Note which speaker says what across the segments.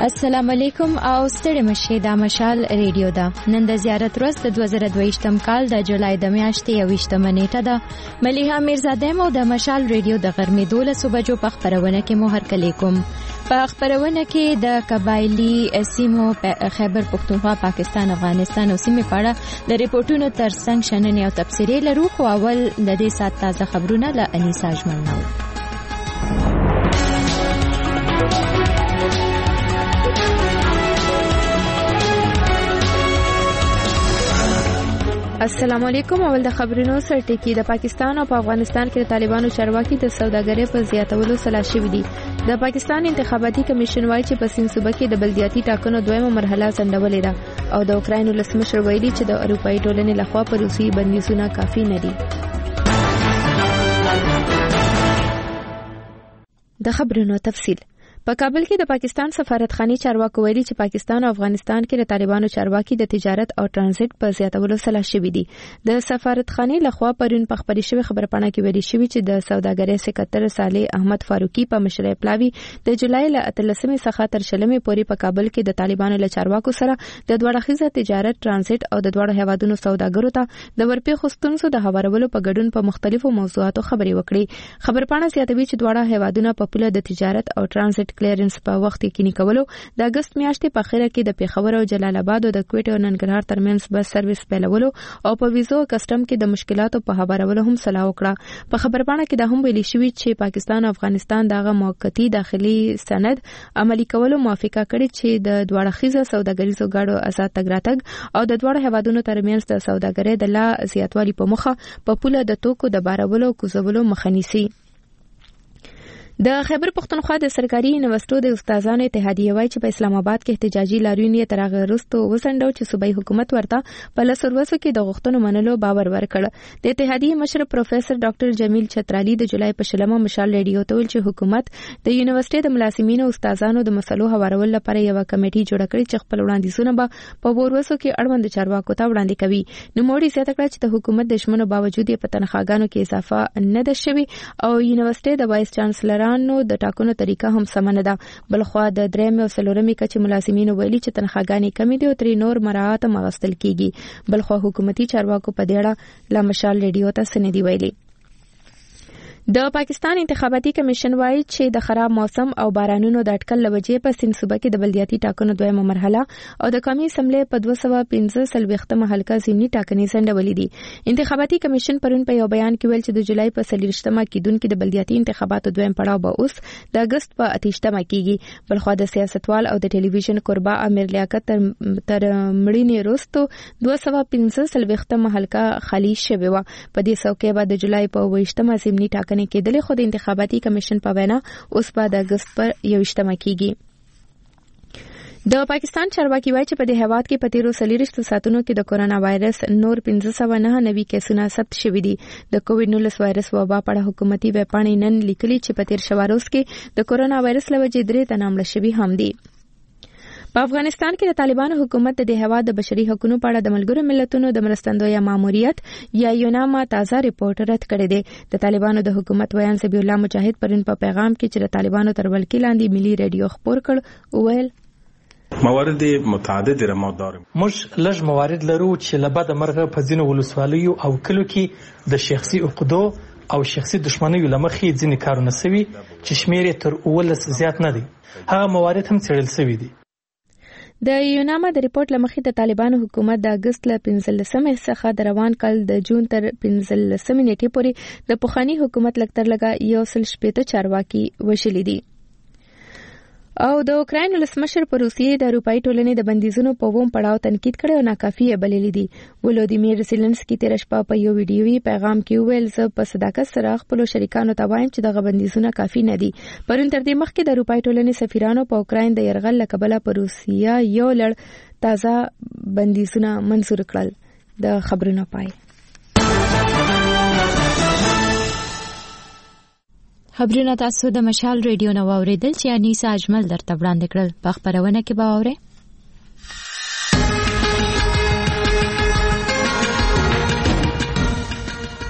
Speaker 1: السلام علیکم او ستړي مشه دا مشال ریډیو دا نن د زیارت ورځ د 2022م کال د جولای د میاشتې 28 نیټه ده. ملیحه میرزاده مو د مشال ریډیو د غرمې 12 بجو په خبرونه کې مو هرکلی کوم. په خبرونه کې د قبایلی سیمو خیبر پختونخوا پاکستان افغانستان او سیمې په اړه د ریپورتونو ترڅنګ شننې او تبصرې لرو. خو اول د دې سات تازه خبرونه له انیسا اجمل نو. السلام علیکم. اول د خبرونو سرټکی. د پاکستان او په افغانستان کې د طالبانو چارواکي د سوداګرۍ په زیاتولو سلا شوي دي. د پاکستان انتخاباتي کمیشن وايي چې په سیند صوبه کې د بلدیاتي ټاکنو دویمه مرحله ځنډولې ده او د اوکراین ولسمشر ویلي چې د اروپایي ټولنې لخوا په روسي بندیزونه کافي نه دي. د خبرونو تفصیل. په کابل کې د پاکستان سفارتخانه چارواکو ویلي چې پاکستان او افغانستان کې د طالبانو چارواکي د تجارت او ترانزیت په زیاتولو سلا شوي دي. د سفارتخانه لخوا پرون په خبري شوی خبرپاڼه کې ویلي شوی چې د سوداګرۍ سکرټر صالح احمد فاروقي په مشرۍ پلاوي د جولای ل 13 څخه تر 16 پورې په کابل کې د طالبانو له چارواکو سره د دوه اړخیزه تجارت، ترانزیت او د دوه هیوادونو سوداګرو ته د ورپېښو ستونزو د هوارولو په ګډون په مختلفو موضوعاتو خبري وکړي. خبرپاڼه زیاتوي چې دوه هیوادونه په پوله د تجارت او ترانزیت کلیرنس په وخت کې کولو د اگست میاشتې په اخره کې د پیښور او جلال آباد او د کوټ او ننګرهار ترمنځ بس سرویس پیلولو او په ویزو کسٹم کې د مشکلاتو په هوارولو هم صلاح وکړه. په خبرپاڼه کې د هم ویلي شوی چې پاکستان او افغانستان دغه موقتی داخلي سند عملی کولو موافقه کړې چې د دوه اړخیزه سوداګریزو ګاډو آزاد تګ راتګ او د دوه هیوادونو ترمنځ د سوداګرۍ د لا زیاتوالي په مخه په پوله د توکو د بارولو او کوزولو مخه نیسي. د خیبر پختونخوا د سرکاري یونیورسيټو د استادانو اتحادیه وايي چې په اسلام آباد کې احتجاجي لاریون یې تر هغه وروسته وسنډو چې صوبایي حکومت ورته په لسروسو کې د غوښتنو منلو باور ورکړ. د اتحادیه مشر پروفیسور ډاکټر جمیل چترالی د جولای په 16 مشال ریډیو ته ویل چې حکومت د یونیورسيټي د ملازمینو او استادانو د مسلو هوارولو لپاره یو کمیټي جوړ کړي چې خپل وړاندیزونه به په وروسو کې اړوند چارواکو ته وړاندې کوي. نو موړي زیاته کړه چې د حکومت د شمنو باوجود یې په تنخواګانو کې اضافه نه ده شوی او یونیورسيټي د وایس چانسلرانو د ټاکنو طریقه هم سم نه ده. بلخوا د 3 او 4 کچې ملازمینو ویلي چې تنخواګانې کمې دي او تر نور مراعات مغستل کیږي. بلخوا حکومتي چارواکو په دې اړه لا مشال ریډیو ته سندې ویلي. د پاکستان انتخاباتي کمیشن وايي چې د خراب موسم او بارانونو د اټکل لوجې په سیند صوبه کې د بلدیاتي ټاکنو دویمه مرحله او د قومي اسمبلی په 215 حلقه ضمني ټاکنې ځنډولې دي. انتخاباتي کمیشن پرون په یو بیان کې ویل چې د جولای په 30مه کېدونکو د بلدیاتي انتخاباتو دویم پړاو به اوس د اگست په 28مه کېږي. بلخوا د سیاستوال او د ټلویزیون قربا امیر لیاقت تر مړینې وروسته 215 حلقه خالی شوې و. په دې څوکۍ به د جولای په 28مه ضمني ټاکنې کېدلې خو د انتخاباتي کمیشن په وینا اوس په د اگست پر 21مه کېږي. د پاکستان چارواکي وايي چې په دې هیواد کې په 13 ساعتونو کې د کورونا وایرس نور 599 کیسونه ثبت شوي دي. د کووډ-19 وایرس وبا په اړه حکومتي ویبپاڼې نن لیکلي چې په تیر شواروز کې د کورونا وایرس لوجې 3 تنه مړه شوي هم دي. په افغانستان کې د طالبانو حکومت د هیواد د بشري حقوقو په اړه د ملګرو ملتونو د مرستندوی ماموریت یا یوناما تازه ریپورت رد کړی دی. د طالبانو د حکومت ویان ذبیح الله مجاهد پرون په پیغام کې چې د طالبانو تر ولکې لاندې ملي ریډیو خبر کړ ویل
Speaker 2: موارد متعدد را داریم.
Speaker 3: موږ لږ موارد لرو چې لبد مرغه په ځینو ولسوالیو او کلو کې د شخصي عقدو او شخصي دښمنیو لمخې ځینې کارونه سوي چې شمیر تر 19 زیات نه دي. هغه موارد هم څېړل سوي دي.
Speaker 1: د یوناما د ریپورت لمخې د طالبانو حکومت د اگست ل 15 څخه د روان کال د جون تر 15 نیټې پورې د پخوانی حکومت لکتر لګا 160 چارواکي وشلي دي. او د اوکراین ولسمشر په روسیې د اروپایي ټولنې د بندیزونو په ووم پړاو تنقید کړي او ناکافي بللي دي. ولودیمیر زيلنسکي تیر شپه په یو ویډیوي پیغام کې ویل زه په صداقت سره خپل شریکانو ته وایم چې دغه بندیزونه کافي نه دي. پرون تر دې مخکې د اروپایي ټولنې سفیرانو په اوکراین د يرغل لکبله په روسیا یو لړ تازه بندیزونه منزور کړل. د خبرونو پای خبرونه تاسو د مشال ریډیو نو اوریدل چې انیسا اجمل درته وړاندې کړل. په خبرونه کې به اورئ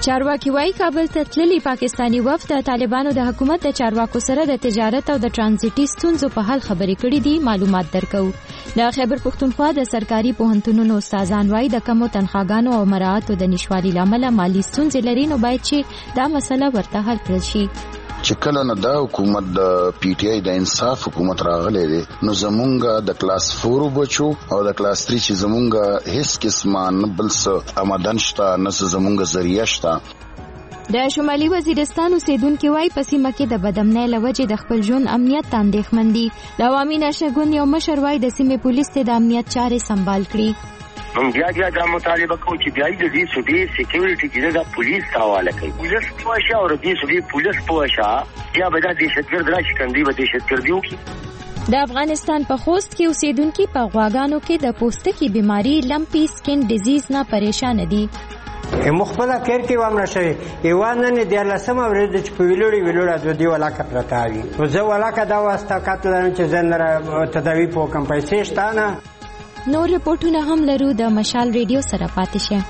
Speaker 1: چارواکي وايي کابل ته تللي پاکستانی وفد د طالبانو د حکومت د چارواکو سره د تجارت او د ترانزیټي ستونزو په حل خبرې کړې دي. معلومات درکو. د خیبر پختونخوا د سرکاري پوهنتونونو استادان وايي د کمو تنخواګانو او مراعاتو د نشوالي لامل مالي ستونزې لري، نو باید چې دا مسله ورته حل کړل شي.
Speaker 4: چې کله نه دا حکومت د پی ټی آی د انصاف حکومت راغلی دی، نو زمونږ د کلاس 4 بچو او د کلاس 3 چې زمونږ هیڅ قسمه نه بل څه آمدن شته نه زمونږ ذریعہ شته.
Speaker 1: د شمالي وزیرستان اوسیدونکو وايي په سیمه کې د بدامنۍ لوجې د خپل ژوند امنیت ته اندېښمن دي. د عوامي نشګون یو مشر وايي د سیمې پولیس ته د امنیت چارې سمبال کړي.
Speaker 5: هم بیا دا مطالبه کوي چې بیا د دې صوبې سکیورټي چې د پولیس حواله کوي. پولیس پوښا او د صوبې پولیس پوښا بیا به د دهشتګرد راشي کندي به دهشتګردي وکړي.
Speaker 1: د افغانستان په خوست کې اوسیدونکو په غواګانو کې د پوستکي بیماری لمپی سکن ډیزیز نه پریشان دي.
Speaker 6: مخبله کېر کې وامره شوی ایوان نه د لسمه ورځ چې په ویلوړي د دې ولاکه پرتاوي او زه ولاکه دا واسطه کاتل چې زندره تداوی په کوم پیسې شتانه.
Speaker 1: نور رپورټونه هم لرو. د مشال ریډیو سره پاتې شه.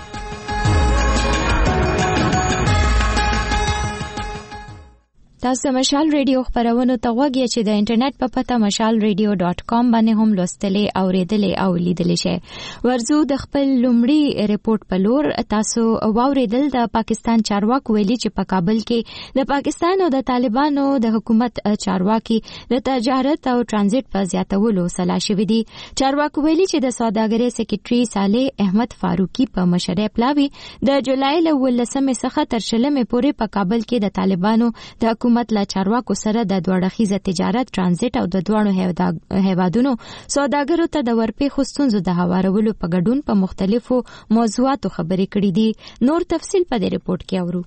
Speaker 1: تاسو مشال ریډیو خبرونه ته وګورئ چې د انټرنیټ په پته mashalradio.com باندې هم لوستلې او ریډلې او لیدلې شي. ورزو د خپل لومړی ریپورت په لور تاسو واوریدل. د پاکستان چارواکو ویلي چې په کابل کې د پاکستان او د طالبانو د حکومت چارواکي د تجارت او ترانزیت په زیاتولو سلا شوي دي. چارواکو ویلي چې د سوداګرۍ سکرټري صالح احمد فاروقي په مشرۍ پلاوي د جولای له 18 څخه تر 20 پورې په کابل کې د طالبانو د حکومت له چارواکو سره د دوړخیزه تجارت، ترانزیت او د دوړو هیوادونو سوداګرو ته د ورپېښو ستونزو د هوارولو په ګډون په مختلفو موضوعاتو خبرې کړې دي. نور تفصیل په دې رپورت کې اورو.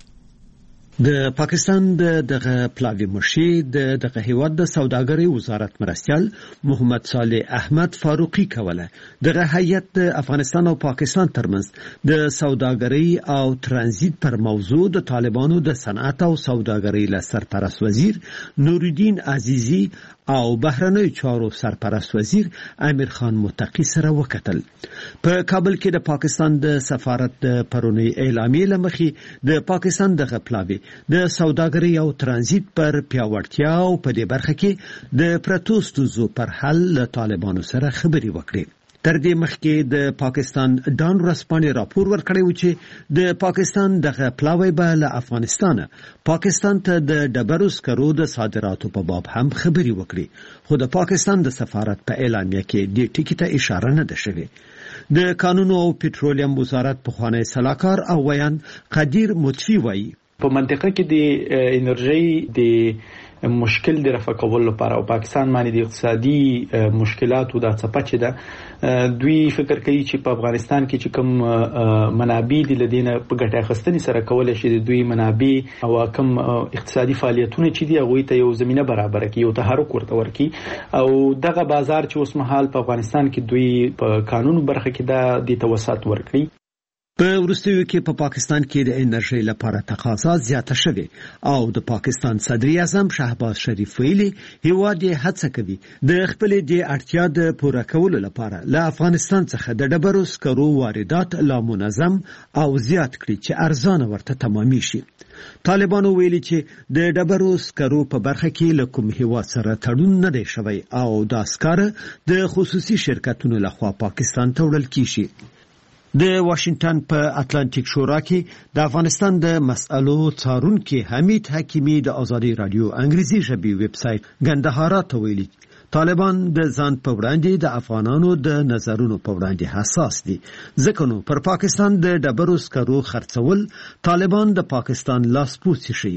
Speaker 7: د پاکستان دغه پلاوی مشي دغه هیواد د سوداګرۍ وزارت مرستيال محمد صالح احمد فاروقي کوله دغه هیئت د افغانستان او پاکستان ترمنځ د سوداګرۍ او ترانزیت پر موضوع د طالبانو د صنعت او سوداګرۍ له سرپرست وزیر نورالدین عزیزی او بهرنیو چارو سرپرست وزیر امیر خان متقی سره وکتل. په کابل کې د پاکستان د سفارت د پرونی اعلامیې لمخې د پاکستان دغه پلاوی د سوداګرۍ او ترانزیت پر پیاوړتیا او په دې برخه کې د پرتو ستونزو پر حل له طالبانو سره خبرې وکړي. تر دې مخکې د پاکستان ډان ورځپاڼې راپور ورکړی و چې د پاکستان دغه پلاوی به له افغانستان پاکستان ته د ډبرو سکرو د صادراتو په باب هم خبرې وکړي، خو د پاکستان د سفارت په اعلامیه کې دې ټکي ته اشاره نه ده شوې. د قانون او پټرولیم وزارت پخوانی سلاکار او ویان قدیر مطفی وایي
Speaker 8: په منطقه کې د انرژي د مشکل د رفع کولو لپاره او پاکستان باندې د اقتصادي مشکلاتو د څپچې ده دوی فکر کوي چې په افغانستان کې چې کوم منابع دي لدینه په ګټه اخیستنې سره کولای شي د دوی منابع او کوم اقتصادي فعالیتونه چې دي هغه ته یو زمينه برابر کړي او تحرک ورته ورکړي او دغه بازار چې اوس مهال په افغانستان کې دوی په قانون برخه کې د توسط ورکړي.
Speaker 7: په وروستیو کې په پاکستان کې د انرژي لپاره تقاضا زیاته شوه او د پاکستان صدر اعظم شهباز شریف ویلي هیواد یې هڅه کوي د خپل د اړتیا د پوره کولو لپاره له افغانستان څخه د ډبرو سکرو واردات لا منظم او زیات کړي چې ارزانه ورته تمامي شي. طالبانو ویلي چې د ډبرو سکرو په برخه کې له کوم هیواد سره تړون نه دی شوی او دا سکاره د خصوصي شرکتونو لخوا پاکستان ته وړل کیږي. د واشنگټن په اتلانتیک شورا کې د افغانستان د مسألو څارونکي حمید حکیمی د ازادي رادیو انګریزي ژبې ویب سټ ګندهارا ته ویلي طالبان د ځان په وړاندې د افغانانو د نظرونو په وړاندې حساس دي، ځکه نو پر پاکستان د ډبرو سکرو خرڅول طالبان د پاکستان لاسپوڅي شي.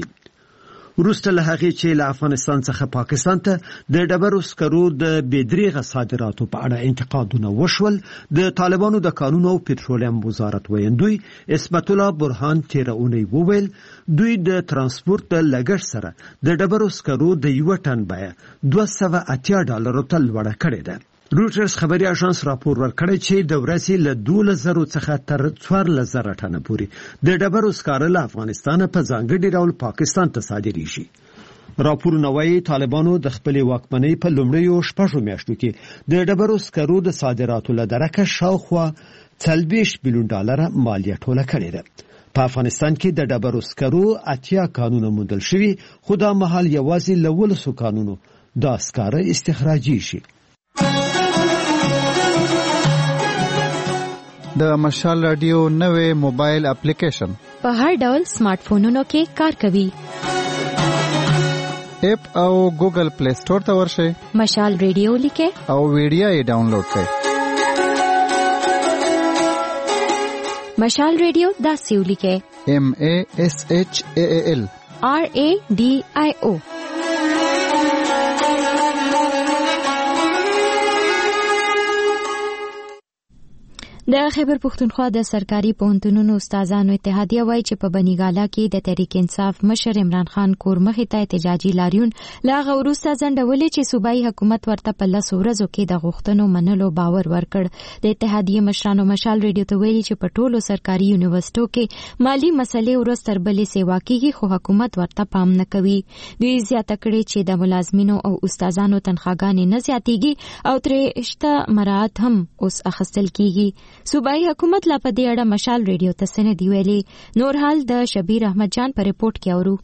Speaker 7: وروسته له هغې چې له افغانستان څخه پاکستان ته د ډبرو سکرو د بېدریغه صادراتو په اړه انتقادونه وشول، د طالبانو د قانون او پټرولیم وزارت ویاندوی اسمت الله برهان تېره اونۍ وویل دوی د ترانسپورت د لګښت سره د ډبرو سکرو د یوه ټن بیه $280 ته لوړه کړې ده. روټرز خبري اژانس راپور ورکړی چې د ورځې له 12,000 څخه تر 14,000 ټنه پورې د ډبرو سکاره له افغانستان په ځانګړي ډول پاکستان ته صادریږي. راپورونه وايي طالبانو د خپلې واکمنۍ په لومړیو 6 میاشتو کې د ډبرو سکرو د صادراتو له درکه شاوخوا $40 بلیون مالیه ټوله کړې ده. په افغانستان کې د ډبرو سکرو 80 قانون موندل شوي، خو دا مهال یوازې له 100 قانونو دا سکاره استخراجي شي.
Speaker 9: د مشال رادیو نوې موبایل اپلیکیشن
Speaker 1: په هر ډول سمارټ فونونو کې کار کوي.
Speaker 9: اپ او ګوګل پلی سٹور ته ورشئ،
Speaker 1: مشال رادیو لیکئ
Speaker 9: او ویډیو یې ډاونلوډ کړئ.
Speaker 1: مشال رادیو داسې ولیکئ
Speaker 9: MASHAAL
Speaker 1: RADIO. د خیبر پښتونخوا د سرکاري پوهنتونونو استادانو اتحادیه وایي چې په بنیګالا کې د تحریک انصاف مشر عمران خان کور مخې ته احتجاجي لاریون لاغه وروسته ځنډولې چې صوبایي حکومت ورته په 10 ورځو کې د غوښتنو منلو باور ورکړ. د اتحادیه مشرانو مشال ریډیو ته ویلي چې په ټولو سرکاري یونیورسيټو کې مالی مسلې ورځ تر بلې سیوا کیږي، خو حکومت ورته پام نه کوي. دوی زیاته کړې چې د ملازمینو او استادانو تنخواګانې نه زیاتېږي او ترې شته مراعات هم اوس اخیستل کیږي. صوبایي حکومت لا په دې اړه مشال ریډیو ته څه نه دی ویلي. نور حال د شبیر احمد جان په ریپورت کې اورو.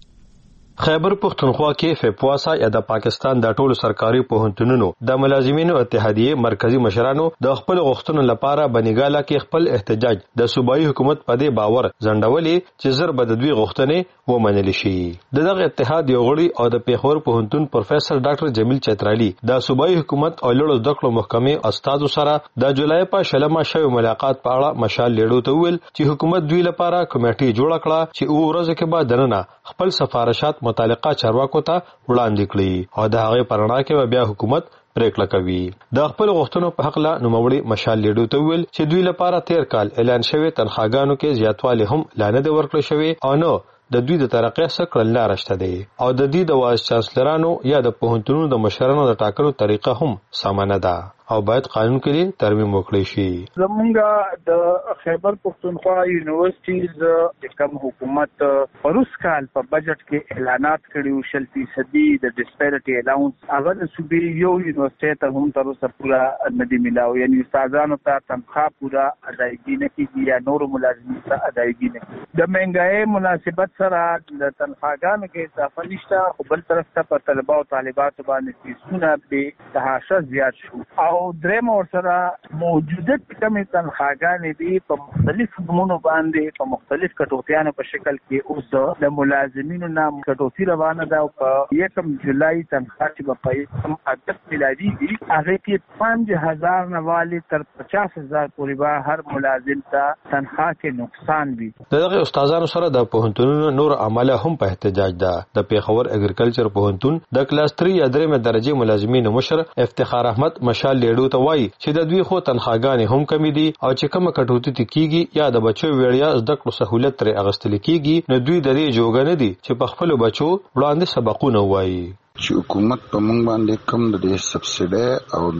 Speaker 10: خیبر پښتونخوا کې فپواسا یا د پاکستان د ټولو سرکاري پوهنتونونو د ملازمینو اتحادیه مرکزی مشرانو د خپل غوښتنو لپاره بنیګالا کې خپل احتجاج د صوبایي حکومت په دې باور ځنډولې چې زر به د دوی غوښتنې ومنل شي. دغه اتحاد یو غړي او د پیښور پوهنتون پروفیسور ډاکټر جمیل چترالی د صوبایي حکومت او لوړو زده کړو محکمې استادو سره د جولای په شلمه شوی ملاقات په اړه مشال لیډو ته ویل چې حکومت دوی لپاره کمیټه جوړه کړه چې او ورځ کې بعد دننه خپل سفارشات متعلقه چارواکو ته وړاندې کړي او د هغه پرنا کې بیا حکومت پریکړه کوي. د خپل غوښتنو په حق لا نوموړي مشال لیډو ته ویل چې دوی لپاره تیر کال اعلان شوی تنخواګانو کې زیاتوالی هم لانه دی ورکړل شوی او نو د دوی د ترقۍ څخه کړل راشته دی او د دې د وایس چانسلرانو یا د پوهنتونونو د مشرانو د ټاکلو طریقه هم سمانه ده او باید قانون کې ترمیم وکړي شي.
Speaker 11: زمونږ د خیبر پښتونخوا یونیورسيټیز د کوم حکومت پروس کال په بجټ کې اعلانات کړیو 100% د ډیسپیریټي الاونس هغه د صوبې یو یونیورسيټي ته هم تر اوسه پورا نه دی ملاو، یعنی استادانو ته تنخواه پورا ادایګي نه کیږي یا نور ملازمین ته ادایګي نه کیږي. د مهنګای مناسبت سره د تنخواګانو کې اضافه نشته، خو بل طرف ته په طلبه او طالبات باندې فیسونه به تهاشه زیات شو او دریم اور سره موجوده کمی تنخواګانې دي په مختلف نمونو باندې په مختلف کټوتیانو په شکل کې اوس د ملازمینو نام کټوتی روانه ده او په 1 جولای تنخواه چې په اگست میلادي دي هغه کې 5000 نه والی تر 50000 پورې به هر ملازم ته تنخواه کې نقصان وي.
Speaker 10: دغه استادانو سره د پوهنتونونو نور عمله هم په احتجاج ده. د پیښور اګریکلچر پوهنتون د کلاس 3 یا 3 درجه ملازمینو مشر افتخار احمد مشال لیډو ته وایي چې د دوی خو تنخواګانې هم کمی دي او چې کومه کټوتی کیږي یا د بچو ویړیا زده کړو سہولت تر اغستل کیږي نو دوی د دې جوګه نه دي چې په خپل بچو وړاندې سبقونه وایي.
Speaker 4: چې حکومت په موږ باندې کم د دې سبسیډي او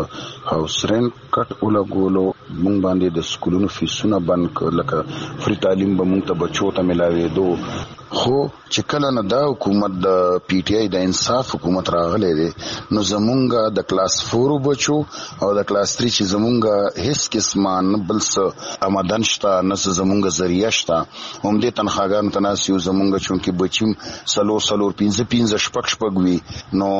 Speaker 4: د هاوس رنټ کټ ولګولو، موږ باندې د سکولونو فیسونه بند کړل، لکه فری تعلیم به موږ ته بچو ته ملاوېدو. خو چې کله نه دا حکومت د پی ټی آی د انصاف حکومت راغلی دی نو زمونږ د کلاس 4 بچو او د کلاس 3 چې زمونږ هیڅ قسمه نه بل څه آمدن شته نه زمونږ ذریعه شته، هم دې تنخواګانو ته ناست یو زمونږ چونکې بچیم څلور 15 شپږ وي نو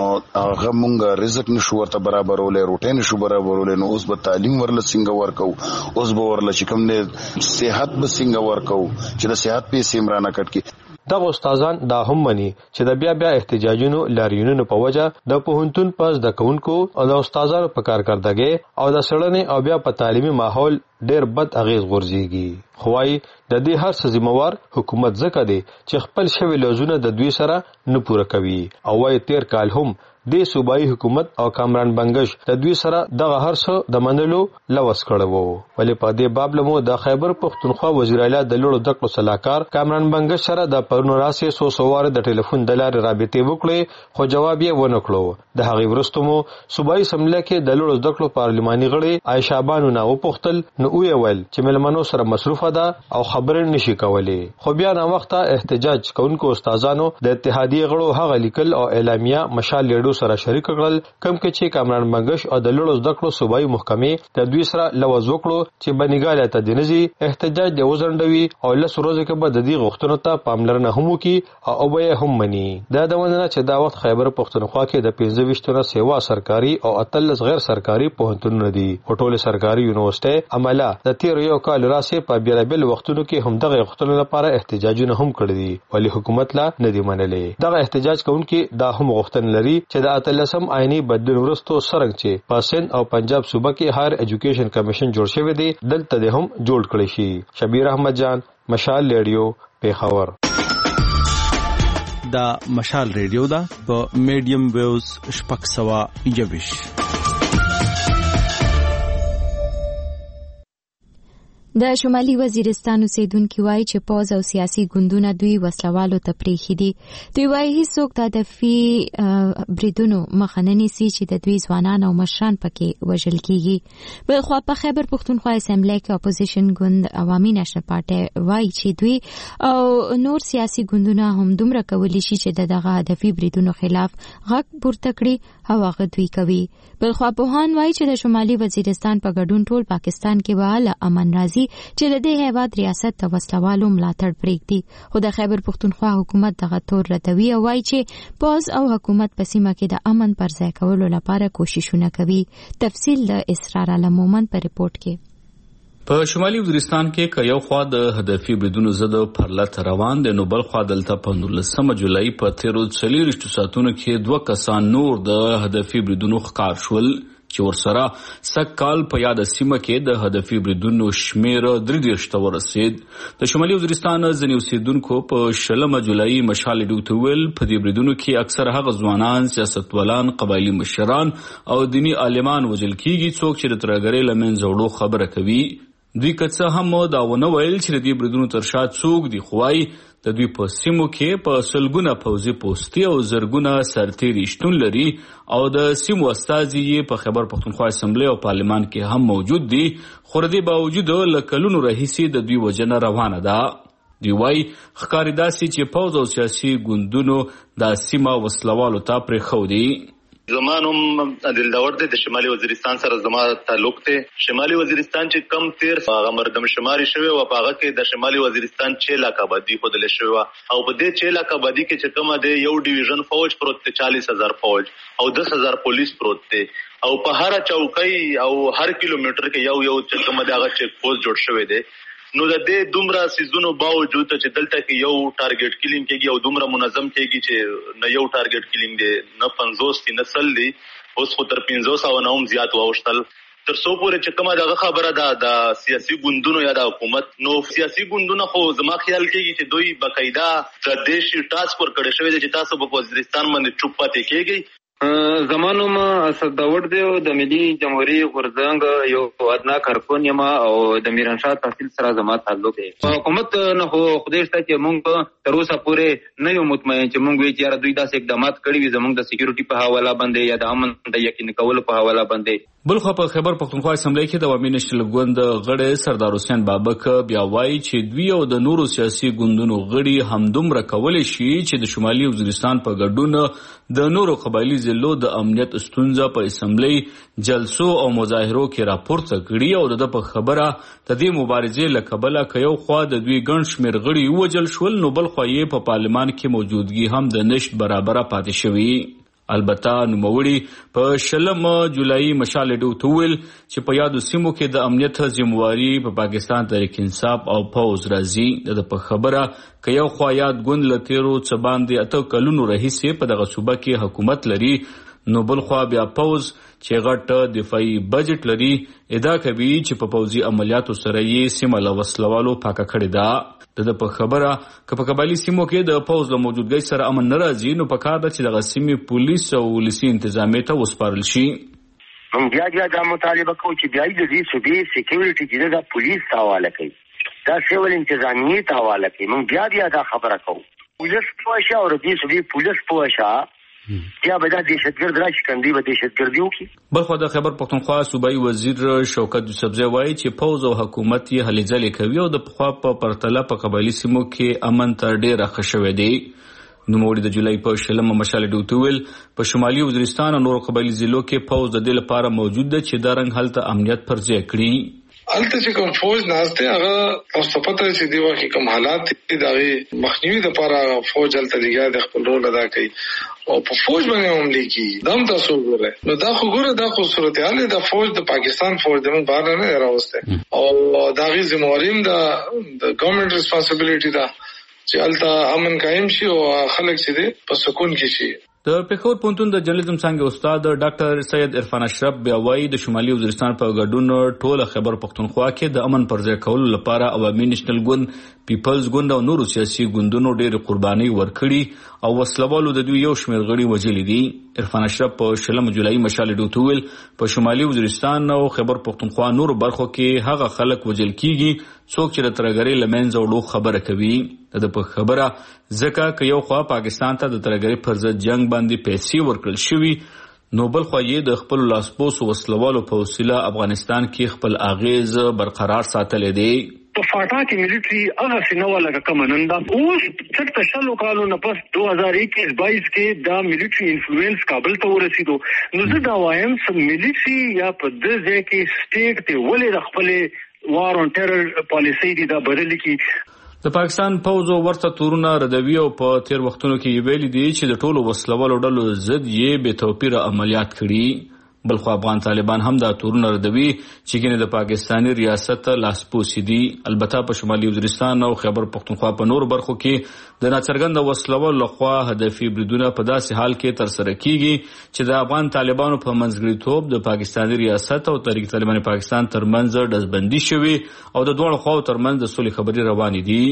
Speaker 4: هغه مونږ رزق نشو ورته برابرولی، روټۍ نشو برابرولی. نو اوس به تعلیم ورله څنګه ورکو، اوس به ورله چې کوم دی صحت به څنګه ورکو چې د صحت پیسې مرانه کټ کی.
Speaker 10: دغه استادان دا هم مني چې د بیا احتجاجونو لاریونونو په وجه د پوهنتون پاس د کونکو او د استادانو په کارکردګۍ او د سړنې او بیا په تعلیمي ماحول ډېر بد اغیز غورځيږي. خوای د دې هر څه ذمہوار حکومت ځکه دی چې خپل شوی لوزونه د دوی سره نه پوره کوي او وايي تیر کال هم د صوبایي حکومت او کامران بنگش د دوی سره دغه هر څه د منلو لوس کړو. ولې په دې باب لمو د خیبر پښتونخوا وزیر اعلی د لوړو زده کړو صلاحکار کامران بنگش سره د پرونو راسې سوار د ټلیفون د لارې رابطې وکړې خو جواب یې ونه کړو. د هغې وروسته مو صوبایي سمله کې د لوړو زده کړو پارلماني غړي عائشہ بانو نه وپوښتل نو وی ویل چې ملمنو سره مصروفه ده او خبرې نشي کولای. خو بیا نو وخت احتجاج کوونکو استادانو د اتحادیه غړو هغه لیکل او اعلامیه مشال لیډو ادارو سره شریک کړل کوم کې چې کامران منګش او د لړو زده کړو صوبایي محکمې د دوی سره لوز وکړو چې بنګاله ته د نزي احتجاج د وزندوي او له سروزه کې به د دې غوښتنو ته پاملرنه هم وکي او به هم مني دا د ونه چې دا وخت خیبر پختونخوا کې د 25 سیوا سرکاري او 13 غیر سرکاري پوهنتونونه دي او ټول سرکاري یونیورسيټي عمله د 13 کال راسه په بیرابل وختونو کې هم دغه غوښتنو لپاره احتجاجونه هم کړی دي ولی حکومت لا نه دی منلې دغه احتجاج کوونکي دا هم غوښتنه لري چې د 13 آئینی بدلون ورستو سرنګ چې په سند او پنجاب صوبه کې هایر ایجوکیشن کمیشن جوړ شوی دی دلته هم جوړ کړی شي. شبیر احمد جان، مشال ریډیو، پیښور.
Speaker 12: دا مشال ریډیو دا په میډیم ویوز شپږ سوه یویش.
Speaker 1: د شمالي وزیرستان اوسیدونکو وایي چې پوز او سیاسي ګوندونه دوی وسلوالو ته پریښي دي. دوی وایي هیڅوک د هدفي بریدونو مخه نه نیسي چې د دوی ځوانان او مشران پکې وژل کیږي. بل خو په خیبر پختونخوا اسمبلی کې اپوزیشن ګوند عوامي نېشنل پارټي وایي چې دوی او نور سیاسي ګوندونه هم دومره کولی شي چې دغه هدفي بریدونو خلاف غږ پورته کړي او هغه دوی کوي. بل خو په هان وایي چې د شمالي وزیرستان په ګډون ټول پاکستان کې به امن راځي چې د دې هیواد ریاست ته وسلوالو ملاتړ پرېږدي. خو د خیبر پختونخوا حکومت دغه تور ردوي او وایي چې پوز او حکومت په سیمه کې د امن پر ځای کولو لپاره کوششونه کوي. تفصیل د اسرار علم مومن په ریپورت کې.
Speaker 13: په شمالي وزیرستان کې که یو خوا د هدفي بریدونو ضد پرلط روان دی نو بل خوا دلته په 19 جولای په 43 ساعتونو کې 2 کسان نور د هدفي بریدونو ښکار شول چې ورسره سکهال په یاد سیمه کې د هدفي بریدونو شمیر 33 ته ورسید. د شمالي وزیرستان ځینې اوسیدونکو په 16 جولای مشال ریډیو ته ویل په دې بریدونو کې اکثر هغه ځوانان، سیاستوالان، قبایلی مشران او دینی عالمان وژل کیږي څوک چې د ترهګرۍ له منځه وړو خبره کوي. دوی که څه هم دا ونه ویل چې د دې بریدونو تر شا څوک دي خو وایي د دوی په سیمو کې په سلګونه پوځي پوستي او زرګونه سرتیري شتون لري او د سیمو استازي په خیبر پختونخوا اسمبلی او پارلمان کې هم موجود دي خو د دې باوجود له کلونو راهیسې د دوی وژنه روانه ده. دوی وایي ښکاري داسې چې پوځ او سیاسي ګوندونو دا سیمه وسلوالو ته پرېښودي.
Speaker 14: زمانم عادل داور د شمالي وزیرستان سره زما تعلق ته شمالي وزیرستان چې کم تیر هغه مردم شماري شوی او په هغه کې د شمالي وزیرستان 6 لاک آبادی په دله شوی او په دې 6 لاک آبادی کې چې کومه د یو ډیویژن فوج پروت 40,000 فوج او 10,000 پولیس پروت دي او په هر چوکۍ او هر کیلومتر کې یو چې کومه دغه چیک پوسټ جوړ شوی دی. نو د دې دومره سيزونو باوجود چې دلته کې یو ټارګټ کلینګ کېږي او دومره منظم کېږي چې نه یو ټارګټ کلینګ دی نه 50 نه سل دی اوس خو تر 500 نه هم زیات واوښتل تر څو پورې چې کومه دغه خبره ده د سیاسي ګوندونو یا د حکومت. نو سیاسي ګوندونه خو زما خیال کېږي چې دوی باقاعده د دیشي ټاسک فور کړی شوی دی چې تاسو په وزیرستان باندې چوپ پاتې کېږئ.
Speaker 15: زمانوم اسد داور دی او د ملي جمهوریت غورځنګ یو ادنا کارکون یم او د میرانشاه تحصیل سره زما تعلق دی. حکومت نه خو خدای شته چې مونږ تر اوسه پورې نه یو مطمئن چې مونږ وی چې دوی داسې اقدامات کړي وي زمونږ د سکیورټي په حواله باندې یا د امن د یقین کولو په حواله باندې.
Speaker 13: بل خو په خیبر پختونخوا اسمبلی کې د عوامي نېشنل ګوند غړی سردار حسین بابک بیا وایي چې دوی او د نورو سیاسي ګوندونو غړي همدومره کولی شي چې د شمالي وزیرستان په ګډون د نورو قبایلی ضلعو د امنیت ستونزه په اسمبلی جلسو او مظاهرو کې راپورته کړي او د په خبره د دې مبارزې له کبله که یو خوا د دوی ګڼ شمېر غړي ووژل شول نو بل خوا یې په پارلمان کې موجودګي هم د نشت برابره پاتې شوي. البته نوموړي په 16 جولای مشال ریډیو ته ویل چې په یادو سیمو کې د امنیت ذمہواری په پاکستان تحریک انصاف او پوز راځي. د په خبره که یو خوا یاد ګوند له تیرو څه باندې 8 کلونو راهیسې په دغه صوبه کې حکومت لري نو بل خوا بیا پوز چې غټ دفاعي بجټ لري ادعا کوي چې په پوځي عملیاتو سره یې سیمه له وسلوالو پاکه کړې ده. د په خبره که په قبایلی سیمو کې د پوز له موجودګۍ سره امن نه راځي نو په کار ده چې دغه سیمې پولیس او ولسي انتظامیې ته وسپارل شي.
Speaker 5: موږ بیا دا مطالبه کوو چې بیا د دې صوبې سکیورټي چې د پولیس ته حواله کوي دا سیول انتظامیې ته حواله کوي. موږ بیا دا خبره کوو پولیس پوښه او د دې صوبې پولیس پوښه یا به دا دهشتګرد راشي کندي به دهشتګردي وکړي.
Speaker 13: بل خو د خیبر پختونخوا صوبایي وزیر شوکت یوسفزی وایي چې پوز او حکومت یې هلې ځلې کوي او د پخوا په پرتله په قبایلي سیمو کې امن تر ډېره ښه شوی دی. نوموړي د جولای په 20 مشال ډوتویل په شمالي وزیرستان او نور قبایلی ضلعو کې پوز د دې لپاره موجود ده چې دا رنګ هلته امنیت پر ځای کړي.
Speaker 16: الته چې کوم فوج ناشته هغه اوس پته چې دی واکه کوم حالات دي دا مخنیوي د لپاره فوج الته دیګه د خپل رول ادا کوي او په فوج باندې هم لیکي دم تاسو ګوره نو دا خو ګوره دا خو صورتحال د فوج د پاکستان فوج د بهر نه راوسته او دا غي ذمہواریم د ګورنمنت ریسپانسیبিলিټي دا چې الته امن قائم شي او خلک چې دي په سکون کې شي.
Speaker 13: د پېښور پوهنتون د جرنالیزم څانګې استاد ډاکټر سید عرفان اشرف بیا وایي د شمالي وزیرستان په ګډون ټوله خیبر پختونخوا کې د امن پر ځای کولو لپاره عوامي نېشنل ګوند، پیپلز ګوند او نورو سیاسي ګوندونو ډېر قرباني ورکړي او وسلوالو د دوی یو شمېر غړي وژلي دي. عرفان اشرف په 20 جولای مشال ډوتویل په شمالي وزیرستان او خیبر پختونخوا نورو برخو کې هغه خلک وژل کیږي څوک چې د ترګری لمنځه وړو خبره کوي. د په خبره ځکه چې یو خوا پاکستان ته د ترګری پر ضد جنگ باندې پیسې ورکړل شوی نو بل خو یې د خپل لاسپوس وسلوالو په وسیله افغانستان کې خپل اغیز برقرار ساتلې دی.
Speaker 5: په فاټا کې ملټري هغه سينو لکه کمنندا اوس څه شلو کالو نه پس 2021-22 کې دا ملټري انفلوئنس کابل ته ورسېدو. نو زه دا وایم چې ملټري یا په دې ځای کې سټیټ ته ولې د خپل وار اون ټیرر پالیسي دی دا بدل کی.
Speaker 13: د پاکستان پوځو ورته تورونه ردوي او په تیر وختونو کې ویلي دي چې د ټولو وسلوالو ډلو ضد یې بې توپیره عملیات کړي. بلخو افغان طالبان هم دا تورونه ردوي چې ګینه د پاکستاني ریاست لاسپوسی دي. البته په شمالي وزیرستان او خیبر پختونخوا په نور برخو کې د ناڅرګند وسلوالو لخوا هدفي بریدونه په داسې حال کې تر سره کیږي چې د افغان طالبانو په منځګړیتوب د پاکستاني ریاست او تحریک طالبان پاکستان ترمنځ ډزبندي شوي او د دوه خواو ترمنځ د صلح خبري روانې دي.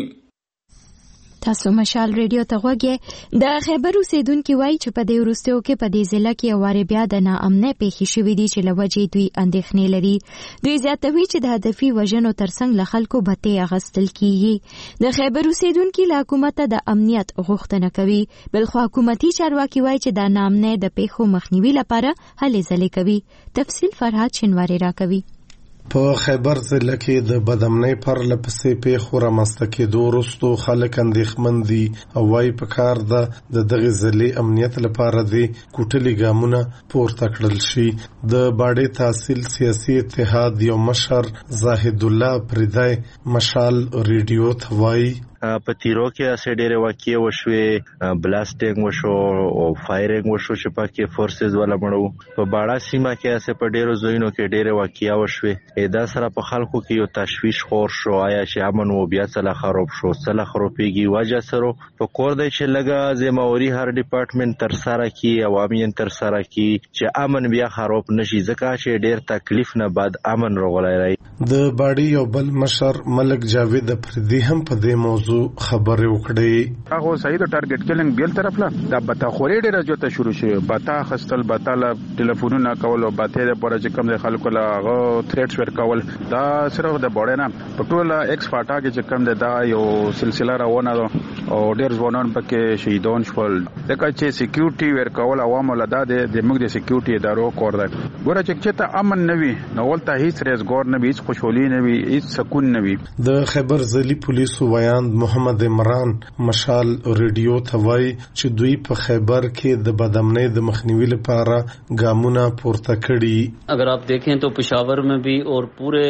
Speaker 1: تاسو مشال ریډیو ته غوږی د خیبر اوسیدونکو وایي چې په دې وروستیو کې په دې ضلع کې واره بیا د ناامنۍ پیښې شوې دي چې لوجې دوی اندېښنې لري. دوی زیاتوي چې د هدفي وژنو ترڅنګ له خلکو بتې اغستل کیږي. د خیبر اوسیدونکو له حکومت د امنیت غوښتنه کوي بلخو حکومتي چارواکي وایي چې د ناامنۍ د پیښو مخنیوي لپاره هلې ځلې کوي. تفصیل فرهاد شینواری راکوي.
Speaker 17: په خیبر ضلع کې د بدامنۍ پر لپسې پیښو رامنځته کېدو وروسته خلک اندېښمن دي او وايي پکار ده د دغه ضلع امنیت لپاره د کوټلي ګامونه پورته کړل شي. د باډي تحصیل سیاسي اتحاد یو مشر زاهد الله پردای مشال ریډیو ته وایي
Speaker 18: په تیرو کې اسې ډېرې واقعې وشوې، بلاسټینګ وشو او فایرینګ وشو چې پکې فورسز ولا مړو. په باړه سیمه کې اسې په ډېرو ځایونو کې ډېرې واقعې وشوې. دا سره په خلکو کې یو تشویش خور شو آیا چې امن و بیا څه خراب شو څه خرابېږي. وجه سره په کور دی چې لګه ذمہواري هر ډپارټمنټ تر سره کی عوامي تر سره کی چې امن بیا خراب نشي ځکه چې ډېر تکلیف نه بعد امن راغلی.
Speaker 17: د باډي یو بل مشر ملک جاوید پردي هم په دې موضوع خبرې وکړې.
Speaker 19: هغه صحیح د ټارګټ کیلینګ بیل طرف لا دا بتا خوري ډیره جوته شروع شي. بتا خستل بتا لا ټلیفونونه کول او بتا د پره چې کوم د خلکو لا هغه تھریټس ور کول دا صرف د بوډه نه په ټول ایکس فاټا کې چې کوم دا یو سلسله روانه او ډیر ځوانان پکې شهیدان شول. دغه چې سکیورټي ور کول عوام ولدا د موږ د سکیورټي ادارو کور ده. ګوره چې ته امن نوي نو ولته هیڅ ریزګور نه وي، هیڅ خوشحالي نه وي، هیڅ سکون نه وي.
Speaker 17: د خیبر ضلع پولیسو ویاند محمد عمران مشال ریډیو ته وایي چې دوی په خیبر کې د بدامنۍ د مخنیوي لپاره ګامونه پورته کړي.
Speaker 20: اگر آپ دیکھیں تو پشاور میں بھی اور پورے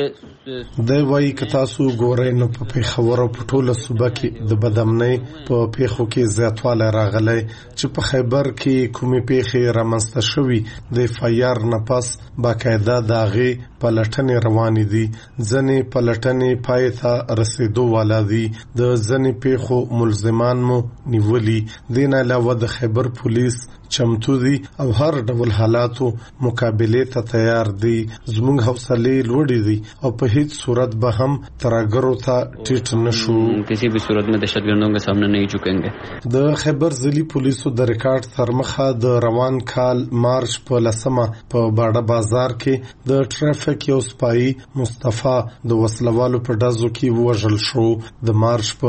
Speaker 17: د وایي که تاسو ګورئ نو په پېښور او په ټوله صوبه کې د بدامنۍ په پیښو کې زیاتوالی راغلی چې په خیبر کې کومې پیښې رامنځته شوي د FIR نه پس باقاعده د هغې پلټنې روانې دي. ځینې پلټنې پای ته رسېدو والا دي. د ځینې پیښو ملزمان مو نیولي. دې نه علاوه د خیبر پولیس چمتو دي او هر ډول حالاتو مقابله ته تیار دي. زموږ حوصله لوړې دي او په هیڅ صورت به هم ترګرو ته ټیټ نشو.
Speaker 20: کسی بھی صورت میں دہشتگردوں کے سامنے نہیں جھکیں گے.
Speaker 17: د خیبر ضلع پولیسو د ریکارډ تر مخه د روان کال مارچ په 10 په باډه بازار کې د ټرافیک یو سپایي مصطفی د وسلوالو په ډزو کې وژل شو. د مارچ په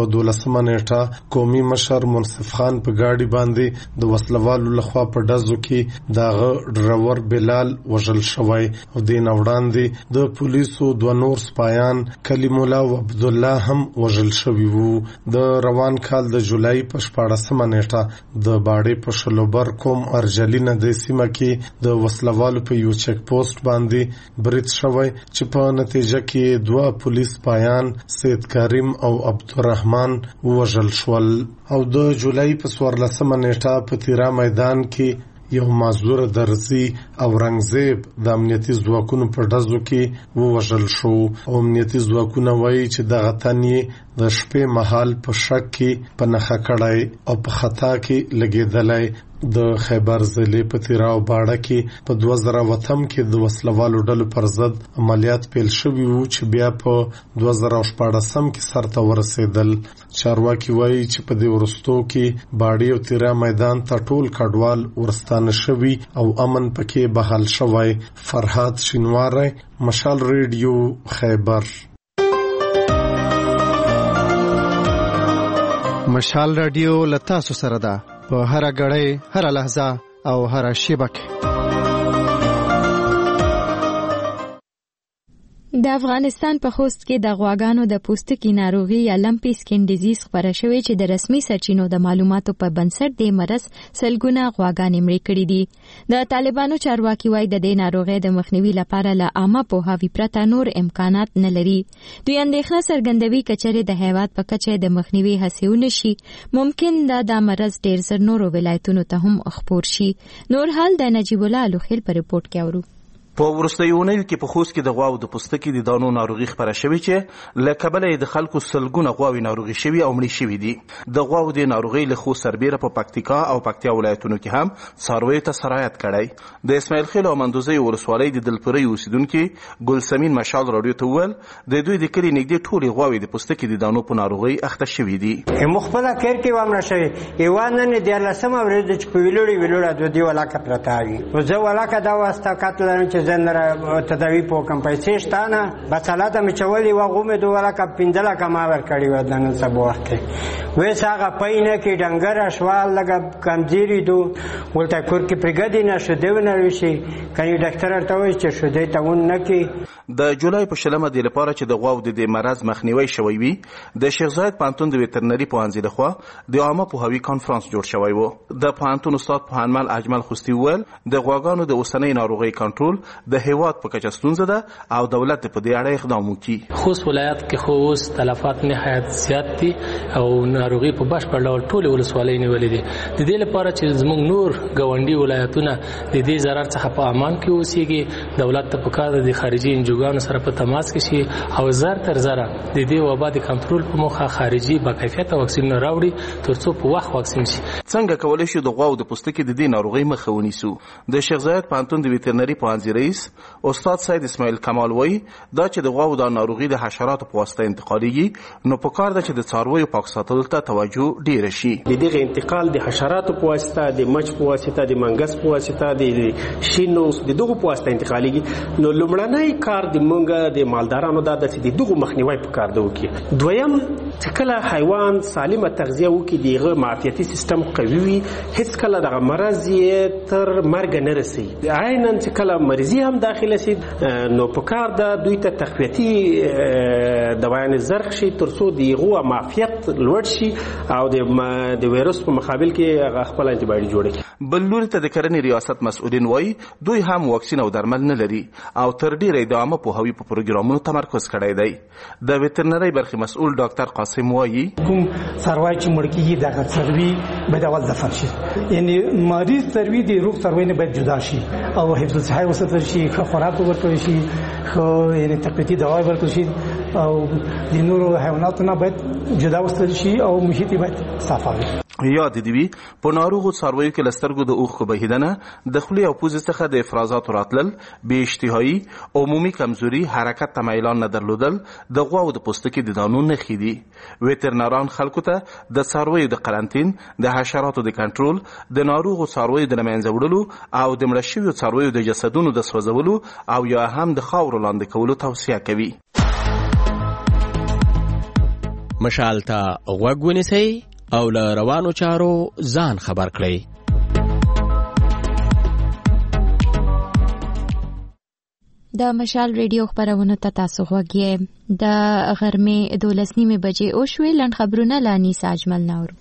Speaker 17: په 12 نیټه قومي مشر منصف خان په گاډي باندې د وسلوالو لخوا په ډزو کې داغه ډرایور بلال وژل شوی او دین وړاندې د پولیسو 2 نور سپایان کلیم الله او عبد الله هم وژل شوی وو. د روان کال د جولای په 14 نیټه د باړې په شلوبر کوم ارجلینه د سیمه کې د وسلوالو په یو چک پوسټ باندې برید شوی چې په نتیجه کې 2 پولیس پایان سید کریم او عبدالرحمن وژل شول او د جولای په 14 نیټه په تیرا میدان کې یو معذور درزي او رنگزیب د امنیتي ځواکونو په ډزو کې ووژل شو او امنیتي ځواکونه وایي چې دغه تنې د شپې مهال په شک کې په نخښه کړای او په خطا کې لګیدلای. د خیبر ضلع په تیرا او باړه کې په 2008 کې د وسلوالو ډلو پر ضد عملیات پیل شوي وو چې بیا په 2014 کې سرته ورسېدل. چارواکي وایي چې په دې وروستو کې باړې او تیرا میدان ته ټول کډوال ورستانه شوي او امن پکې بحال شوی. فرهاد شینواری، مشال ریډیو، خیبر.
Speaker 9: مشال رادیو لتا سره ده په هر غړې، هر لحظه او هر شیبه کې.
Speaker 1: د افغانستان په خوست کې د غواګانو د پوستکي ناروغي یا لمپي سکین ډیزیز خبره شوې چې د رسمي سرچینو د معلوماتو په بنسټ د مرض سلګونه غواګانې مړې کړې دي. د طالبانو چارواکي وايي د دې ناروغي د مخنیوي لپاره له عامه پوهاوي پرته نور امکانات نه لري. دوی اندېښنه څرګندوي کچره د هیواد په کچه د مخنیوي هڅې ونشي ممکن د مرض ډیر زر نورو ولایتونو ته هم خپور شي. نور حال د نجیب الله الوخیل په رپورت کې اورو.
Speaker 21: په ورستیونیو کې په خوست کې د غواو د پوستکي د دانو ناروغي خبره شوې چې له کبله د خلکو سلګونه غواوي ناروغي شوي او مړي شوي دي. د غواو د ناروغي له خوست سربېره په پکتیکا او پکتیا ولایتونو کې هم څارویو ته سرایت کړی. د اسماعیل خیل او مندوزي ولسوالۍ د دلپورې اوسیدونکي ګلسمین مشال رادیو ته وویل د دوی د کلي نږدې ټولې غواوي د پوستکي د دانو په ناروغي اخته شوي دي.
Speaker 6: مخبله کېر کې وامره شوی ایوانن د 14 ورځې چې په ویلوړي د دی ولاکه پرتاوي او زه ولاکه دا واسطه کاتل چې زندره تداوی په کم پیسې شتانه بچالاته می چولې واغومه دوه کا پندلا کما ور کړی و د نن سبا وخت وې څنګه پاینه کې ډنګر اشوال لګ کمزيري دو ولته کور کې پرګدي نه شو دیونه وشي کني ډاکټر ته وایي چې شو دې تاون نه کې.
Speaker 21: د جولای په شلمه د لپاره چې د غواو د مرض مخنیوي شوی وي د شیخ زاید پانتون د وترنري پوهنځي لخوا د عامه پوهاوي کانفرنس جوړ شوی وو. د پانتون استاد پوهنمل اجمل خوستی ول د غواګانو د اوسنۍ ناروغي کنټرول د هیواد په کچه ستونزه ده او دولت په دې اړه اقدام وکړي.
Speaker 22: خوست ولایت کې خوست تلفات نهایت زیات دي او ناروغي په بشپړ ډول ټول ولسوالۍ نیولې دي. د دې لپاره چې زموږ نور ګاونډي ولایتونه د دې ضرر څخه په امان کې اوسېږي دولت ته پکار د خارجي انجوګانو سره په تماس کې شي او زر تر زره د دې وبا د کنټرول په موخه خارجي با کیفیت واکسین راوړي ترڅو په وخت واکسین شي.
Speaker 21: څنګه کولای شو د غواو د پوستکي د دې ناروغي مخه ونیسو؟ د شیخ زاید پانتون د وترنري پوهنځي رئیس استاد سید اسماعیل کمال وایي دا چې د غواو د ناروغي د حشراتو په واسطه انتقالېږي نو پکار ده چې د څارویو پاک ساتلو ته توجه ډیره شي.
Speaker 23: د دې انتقال د حشراتو په واسطه د مچ په واسطه د منګس په واسطه د شینو د دغه په واسطه انتقالېږي نو لومړنی کار د مونږ د مالدارانو د دغه مخنیوي په کار دی وکړي. دویم چې کله حیوان سالمه تغذیه وکړي دغه معافیتي سیستم قوي وي هیڅ کله دغه مرض یې تر مرګ نه رسي. عیناً چې کله مریضي هم داخله شي نو په کار ده دوی ته تقویتي دوایان زرخ شي ترڅو دغه معافیت لوړ شي او د وایرس په مقابل کې خپل انټي باډي جوړ کړي.
Speaker 21: بل لوري ته د کرنې ریاست مسؤلین وایي دوی هم واکسین او درمل نه لري او تر ډیره د عامه پوهاوي په پروګرامونو تمرکز کړی دی. د وترنري برخې مسؤل ډاکټر قاسم وایي
Speaker 24: کوم څاروي چې مړ کیږي دغه څاروي باید اول دفن شي یعنی مریض څاروي د روغ څاروي نه باید جدا شي او حفظ الصحه وساتل شي خوراک ورکړي شي خو یعنی تقویتي دوا ورکړي شي او د نورو حیواناتو نه باید جدا وساتل شي او محیط باید صاف وي.
Speaker 21: یاد دی وی په ناروغو څارویو کې لسترګو د اوښکو بهیدنه د خولې او پوزې څخه د افرازاتو راتلل بې اشتهایي عمومي کمزوري حرکت ته میلان نه درلودل د غواو د پوستکي د دانو نښې دي. وترنران خلکو ته د څارویو د قرنطین د حشراتو د کنټرول د ناروغو څارویو د لمنځه وړلو او د مړه شویو څارویو د جسدونو د سوځولو او یا هم د خاورو لاندې کولو توصیه کوي.
Speaker 2: مشال ته غوږ ونیسئ او له روانو چارو ځان خبر کړئ.
Speaker 1: د مشال ریډیو خبرونه ته تاسو غوږ یې. د غرمې 12:30 بجې وشوې. لنډ خبرونه له انیسه اجمل ناورو.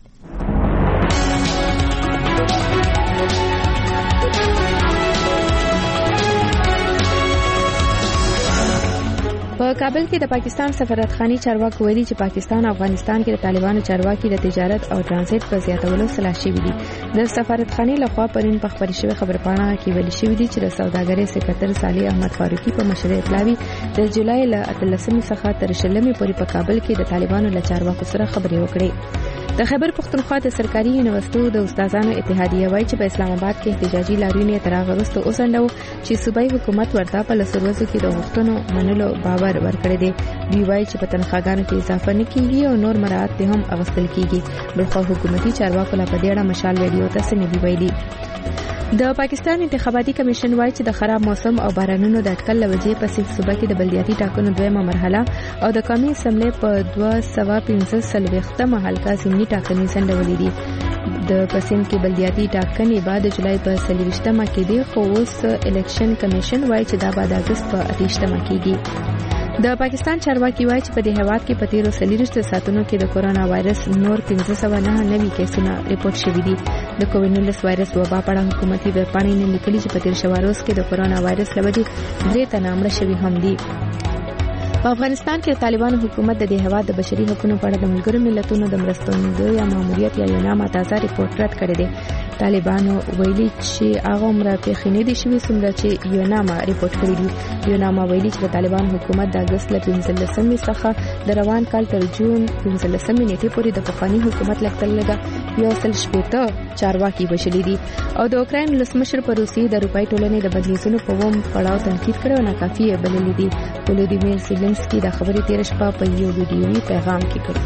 Speaker 1: په کابل کې د پاکستان سفارتخانې چارواکو ویلي چې پاکستان او افغانستان کې د طالبانو چارواکي د تجارت او ترانزیت په زیاتولو سلا شوي دي. د سفارتخانې لخوا پرون په خبري شوی خبرپاڼه کې ویل شوی دی چې د سوداګرۍ سکرټر صالح احمد فاروقي په مشرۍ اطلاعي د جولای له 13 څخه تر 20 پورې په کابل کې د طالبانو له چارواکو سره خبرې وکړې. د خیبر پختونخوا د سرکاري یونیورسيټو د استادانو اتحادیه وایي چې په اسلام آباد کې احتجاجي لاریونونه تر هغه وروسته اوسنډو چې صوبایي حکومت ورته په لسروزو کې د غوښتنو منلو باور ورکړی دی. دوی وایي چې په تنخواګانو کې اضافه نه کیږي او نور مراعات هم اغوستل کیږي. بلخو حکومتي چارواکو لا په دې اړه مشال ویډیو ته سنوي ویلي. د پاکستان انتخاباتي کمیشن وایي چې د خراب موسم او بارانونو د اټکل لوجې په سیف صوبه کې د بلدیاتي ټاکنو دویمه مرحله او د قومي اسمبلی په 215 حلقه ضمني ټاکنې ځنډولې دي. د پسند کې بلدیاتي ټاکنې بعد د جولای په 23 کې دي، خو اوس الیکشن کمیشن وایي چې دا به د اگست په 28 کېږي. د پاکستان چارواکي وایي چې په دې هیواد کې په تیرو 30 ساعتونو کې د کورونا وایرس نور 1509 کیسونه ریپورت شوي دي. د کووید-19 وایرس وبا په اړه حکومتي ویبپاڼې نن لیکلي چې په تیر شواروز کې د کورونا وایرس لوجې 3 تنه مړه شوي هم دي. په افغانستان کې طالبانو حکومت د دې هیواد د بشري حقوقو په اړه د ملګرو ملتونو د مرستندوی یا ماموریت یا یوناما تازه ریپورت رد کړی دی. طالبانو ویلي چې هغه عمره پیښینې دي شوي څومره چې یوناما ریپورت کړی دی. یوناما ویلي چې د طالبان حکومت د اگست له 15 څخه د روان کال تر جون 15 نیټې پورې د پخوانی حکومت لکتلګه 180 چارواکي وشلي دي او د اوکراین ولسمشر په روسیې د اروپای ټولنې د بدلیدونو په ووم پړاو تنقید کړو نه کافي بللې دي. ولودیمیر زيلنسکي دا خبرې تیر شپه په یو ویډیوي پیغام کې کړې.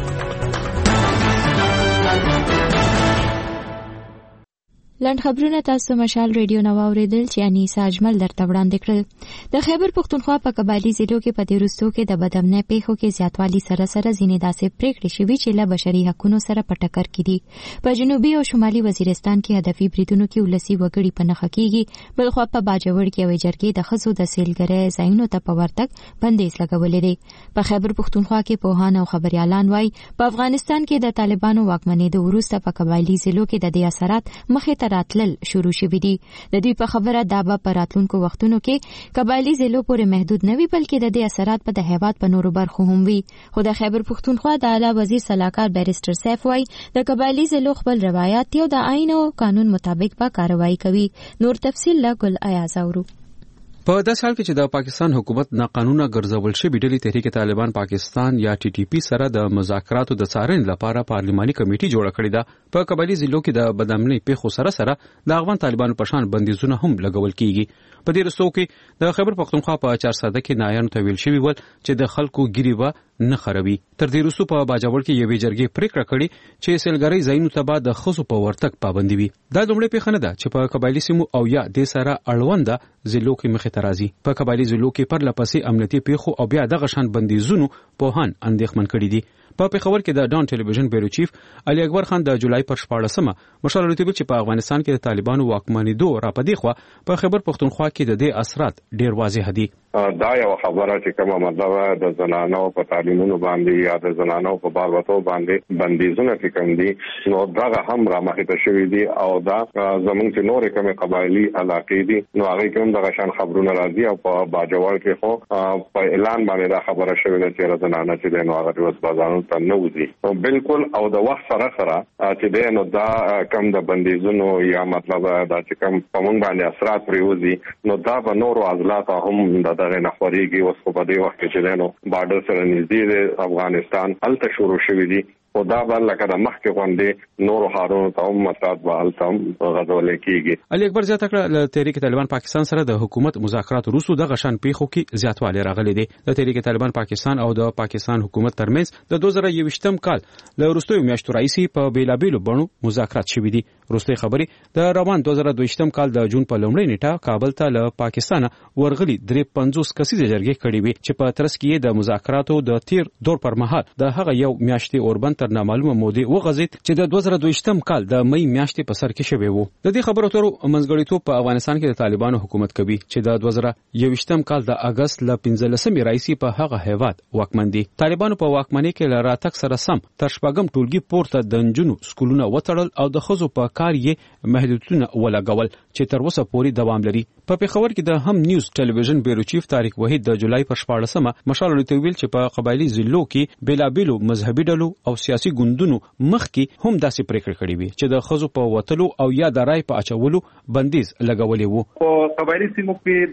Speaker 1: لنډ خبرونه تاسو مشال ریډیو نو اوریدل چې انیسه اجمل درته وړاندې کړل. د خیبر پختونخوا په قبایلی ضلعو کې په تیروستو کې د بدامنۍ پیښو کې زیاتوالی سره سره ځینې داسې پریکړې شوي چې له بشري حقوقو سره په ټکر کې دي. په جنوبي او شمالي وزیرستان کې هدفي بریدونو کې ولسی وګړي په نخښه کېږي. بلخو په باجوړ کې وې جرګې د خزو د سیلګرۍ ځایونو ته په ورتګ بندیز لګولې دي. په خیبر پختونخوا کې پوهان او خبريالان وایي په افغانستان کې د طالبانو واکمنۍ د وروسته په قبایلی ضلعو کې د دې اثرات مخې ته راتلل شروع شوي دي. د دوی په خبره دا به په راتلونکو وختونو کې قبایلی ضلعو پورې محدود نه وي، بلکې د دې اثرات په د هیواد په نورو برخو هم وي. خو د خیبر پختونخوا د اعلی وزیر صلاحکار بیرسټر سیف وایي د قبایلی ضلعو خپل روایت او د آئین او قانون مطابق به کاروایی کوي. نور تفصیل له ګل ایاز اورو.
Speaker 3: په داسې حال کې چې د پاکستان حکومت ناقانونه ګرځول شوی ډلې تحریک طالبان پاکستان یا ټي ټي پی سره د مذاکراتو د څارنې لپاره پارلماني کمیټه جوړه کړې ده. په قبایلی ضلعو کې د بدامنۍ پیښو سره سره د افغان طالبانو په شان بندیزونه هم لګول کیږي. په دې رسو کې د خیبر پختونخوا په 400 کې نایانو ته ویل شوی ول چې د خلکو ګیری و نه خرابي. تر دې رسو په باجوړ کې یوې جرګې پریکړه کړې چې سیلګرۍ ځایونو ته بعد د خصو په ورتګ پابندي وي. دا لومړی پیښه نه ده چې په قبایلی سیمو او یا د سره اړونده ضلعو کې مخې ته راځي. په قبایلی ضلعو کې پر لپسې امنیتي پیښو او بیا دغه شان بندیزونو په هان اندېښمن کړي دي. په پیښور کې د ډان ټلویزیون بیورو چیف علي اکبر خان د جولای پر 14مه مشال رتبه چې په افغانستان کې د طالبانو واکمنېدو را پدې خو په خیبر پختونخوا کې د دې اثرات ډیر واضح دي.
Speaker 7: دا یو خبره چې کومه مطلب د زنانو په تعلیمونو باندې یا د زنانو په باربطو باندې بندیزونه کوم دي نو دا هم را مخې ته شوی دي او دا زمونږ چې نور کومه قبایلی علاقې دي نو هغه کوم دغه شان خبرونه راځي او په باجوړ کې خو په اعلان باندې دا خبره شوې ده چې زنانه چې نو هغه د بازارونو ته نه وځي. بالکل او د وخت سره سره چې نو دا کم د بندیزونو یا مطلب دا چې کم په مونږ باندې اثرات پریوزي نو دا به نورو عضلات هم دغه نخوريږي. اوس په دې وخت کې چې نو بارډر سره نږدې د افغانستان هلته شروع شوې دي او دا بل لکه د مخکې غونډې نور هارون ته مطلب وال تم غزول کیږي.
Speaker 3: علي اکبر زیاته کړه تحریک طالبان پاکستان سره د حکومت مذاکرات وروسته د غشن پیښو کې زیاتوالی راغلی دی. د تحریک طالبان پاکستان او د پاکستان حکومت ترمنځ د 2021م کال له وروستیو میاشتو راځي په بیلابیلو بڼو مذاکرات شوي دي. وروستۍ خبرې د روان 2022م کال د جون په لومړۍ نیټه کابل ته له پاکستان ورغلي 350 کسیزه جرګې کړې وي چې په ترڅ کې د مذاکراتو د تیر دور پر مهال د هغه یو میاشتې اوربند تر نامعلومه مودې وغځید چې د 2022م کال د مې میاشتې په سر کې شوی وو. د دې خبرو اترو منځګړیتوب په افغانستان کې د طالبانو حکومت کوي چې د 2021م کال د اگست ل 15مې راځي په هغه هیواد واکمن دي. طالبانو په واکمنۍ کې ل راتګ سره سم تر شپږم ټولګي پورته د نجونو سکولونه وتړل او د ښځو په کار یې محدودیتونه ولګول چې تر اوسه پورې دوام لري. په پیښور کې د هم نیوز ټلویزیون بیورو چیف طارق وحید د جولای پر 14مه مشال ته ویل چې په قبایلی ضلعو کې بیلابیلو مذهبي ډلو او سیاسي ګوندونو مخکې هم داسې پریکړه کړې وي چې د ښځو په وتلو او یا د رای په اچولو بندیز لګولې وو.
Speaker 4: په قبایلی سیمو کې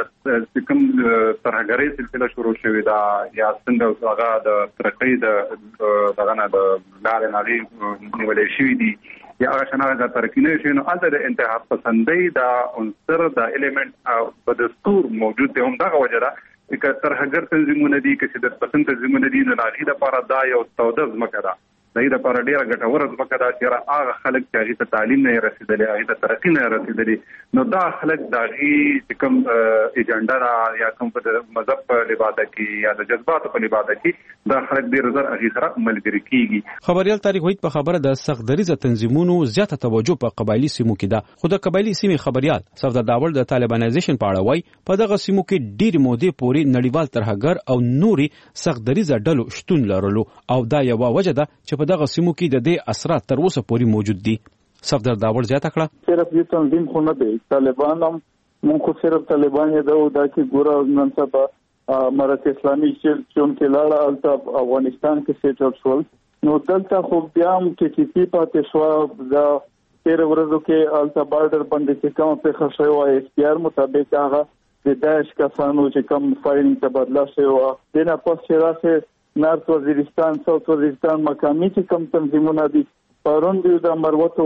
Speaker 4: د کوم ترهګرۍ سلسله شروع شوې ده یا څنګه هغه د ترقۍ دغه نه د لارې نالي نیولې شوې دي یا هغه شنه د ترکینه شنو الته د انتخاب پسندۍ دا عنصر د الیمنت په دستور موجود دی. هم دغه وجه ده چې ترهګر تنظیمونه دي چې د پسند تنظیمونه دي نه لغې د لپاره دا یو توده ځمکه ده. دغه لپاره ډیره ګټوره ځمکه ده چې هغه خلک چې هغه ته تعلیم نه رسیدلي هغه ته ترقی نه رسیدلي نو دا خلک دغه کوم ایجنډا یا کوم په مذهب په لباده کې یا د جذباتو په لباده کې دا خلک ډیر زر هغه سره ملګری کیږي.
Speaker 3: خبريال طارق وحید په خبره د سختدریزه تنظیمونو زیاته توجه په قبایلی سیمو کې ده. خو د قبایلی سیمې خبريال صفدر داول د طالبانایزیشن په اړه وایي په دغه سیمو کې ډیر مودې پورې نړیوال ترهګر او نوري سختدریزه ډلو شتون لرلو او دا یو وجه ده چې دغه سیمو کې د دې اثرات تر اوسه پورې موجود دي. صفدر داور زیاته کړه
Speaker 8: صرف یو تنظیم خو نه دی طالبان هم مونږ خو صرف طالبان یې دا چې ګوره نن سبا امارت اسلامي چې کې لاړه الته افغانستان کې سیټ اپ شول نو دلته خو بیا هم چې پی پاتې شو دا تیر ورځو کې الته بارډر باندې چې کوم په خښه او اس پی آر مطابق هغه د داعش کسانو چې کوم فایرینګ تبادله شوی و دنه پس راځي نارت وزیرستان ساوث وزیرستان مقامی چې کوم تنظیمونه دي پرون دی د مروت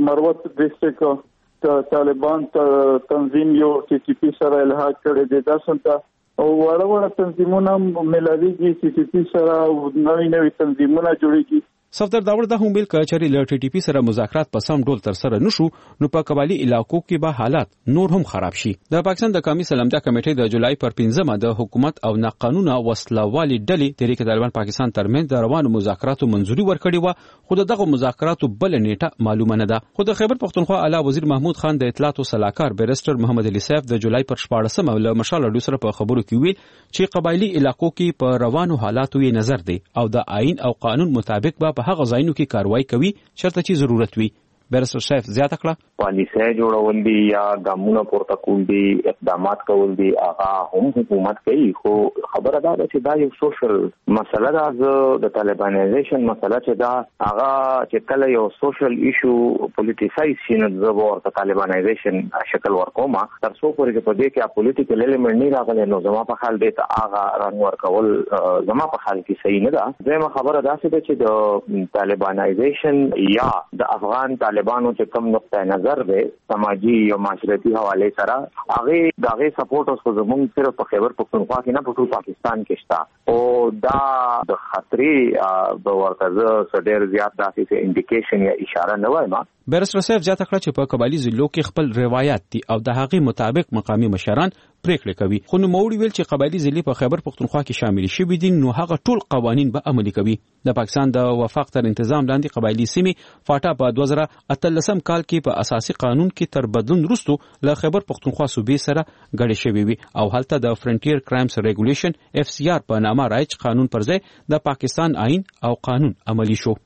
Speaker 8: ډیسټریکټ طالبان تنظیم یو چې پی سره الحاق کړی دی دا څنګه او وړ تنظیمونه ملاليږي چې پی سره نوې تنظیمونه جوړیږي.
Speaker 3: صفدر داور د هم بیل کچري ل ټي ټي پی سره مذاکرات په سم ډول تر سره نشو نو په قبایلی علاقو کې به حالات نور هم خراب شي. د پاکستان د قومي سلامتیا کمیټې د جولای پر 15مه د حکومت او ناقانونه وسلوالي ډلې تحریک طالبان پاکستان ترمنځ د روانو مذاکراتو منځوري ورکړې و خو دغه مذاکراتو بل نیټه معلومه نه ده. خو د خیبر پختونخوا اعلی وزیر محمود خان د اطلاعات او صلاحکار بیرستر محمد علي سیف د جولای پر 14مه له مشال اډو سره په خبرو کې ویل چې قبایلی علاقو کې په روانو حالاتو یې نظر دی او د آئین او قانون مطابق به په هغه ځایونو کې کاروایی کوي چرته چې ضرورت وي. بیرستر شیف زیاته کړه
Speaker 10: پالیسي جوړول دي یا ګامونه پورته کول دي اقدامات کول دي هغه هم حکومت کوي خو خبره ده چې دا یو سوشل مسله ده د طالبانایزیشن مسله چې دا هغه چې کله یو سوشل ایشو پولیټیسایز شي نو د ورته طالبانایزیشن شکل ورکوما تر څو پورې په دې کې پولیټیکل الیمنت نه راغلی نو زما په خیال دی ته هغه رانور کول زما په خیال کې صحیح نه ده. زما خبره ده چې د طالبانایزیشن یا د افغان طالبانو چې کوم نقطه نظر دی سماجی او معاشرتي حواله سره هغه دغه سپورټ اوس زموږ صرف په خیبر پختونخوا کې نه په ټول پاکستان کې شته او دا د خطرې د ورته سډیر زیات داسې انډیکیشن یا اشاره نه وایم.
Speaker 3: بیرستر صاحب ځکه کړ چې په قبایلی ضلعو کې خپل روایت دي او د هغې مطابق مقامی مشران پریکړه کوي خو نو موړي ویل چې قبایلی ضلع په خیبر پختونخوا کې شامل شي دي نو هغه ټول قوانين به عملي کوي. د پاکستان د وفاق تر تنظیم لاندې قبایلی سیمې فاټا په 2013 کال کې په اساسي قانون کې تر بدلون وروسته له خیبر پختونخوا صوبې سره ګډې شوې وي او هلته د فرنټیر کرایمز ریګولیشن اف سی آر په نامه رایج قانون پر ځای د پاکستان آئین او قانون عملی شو.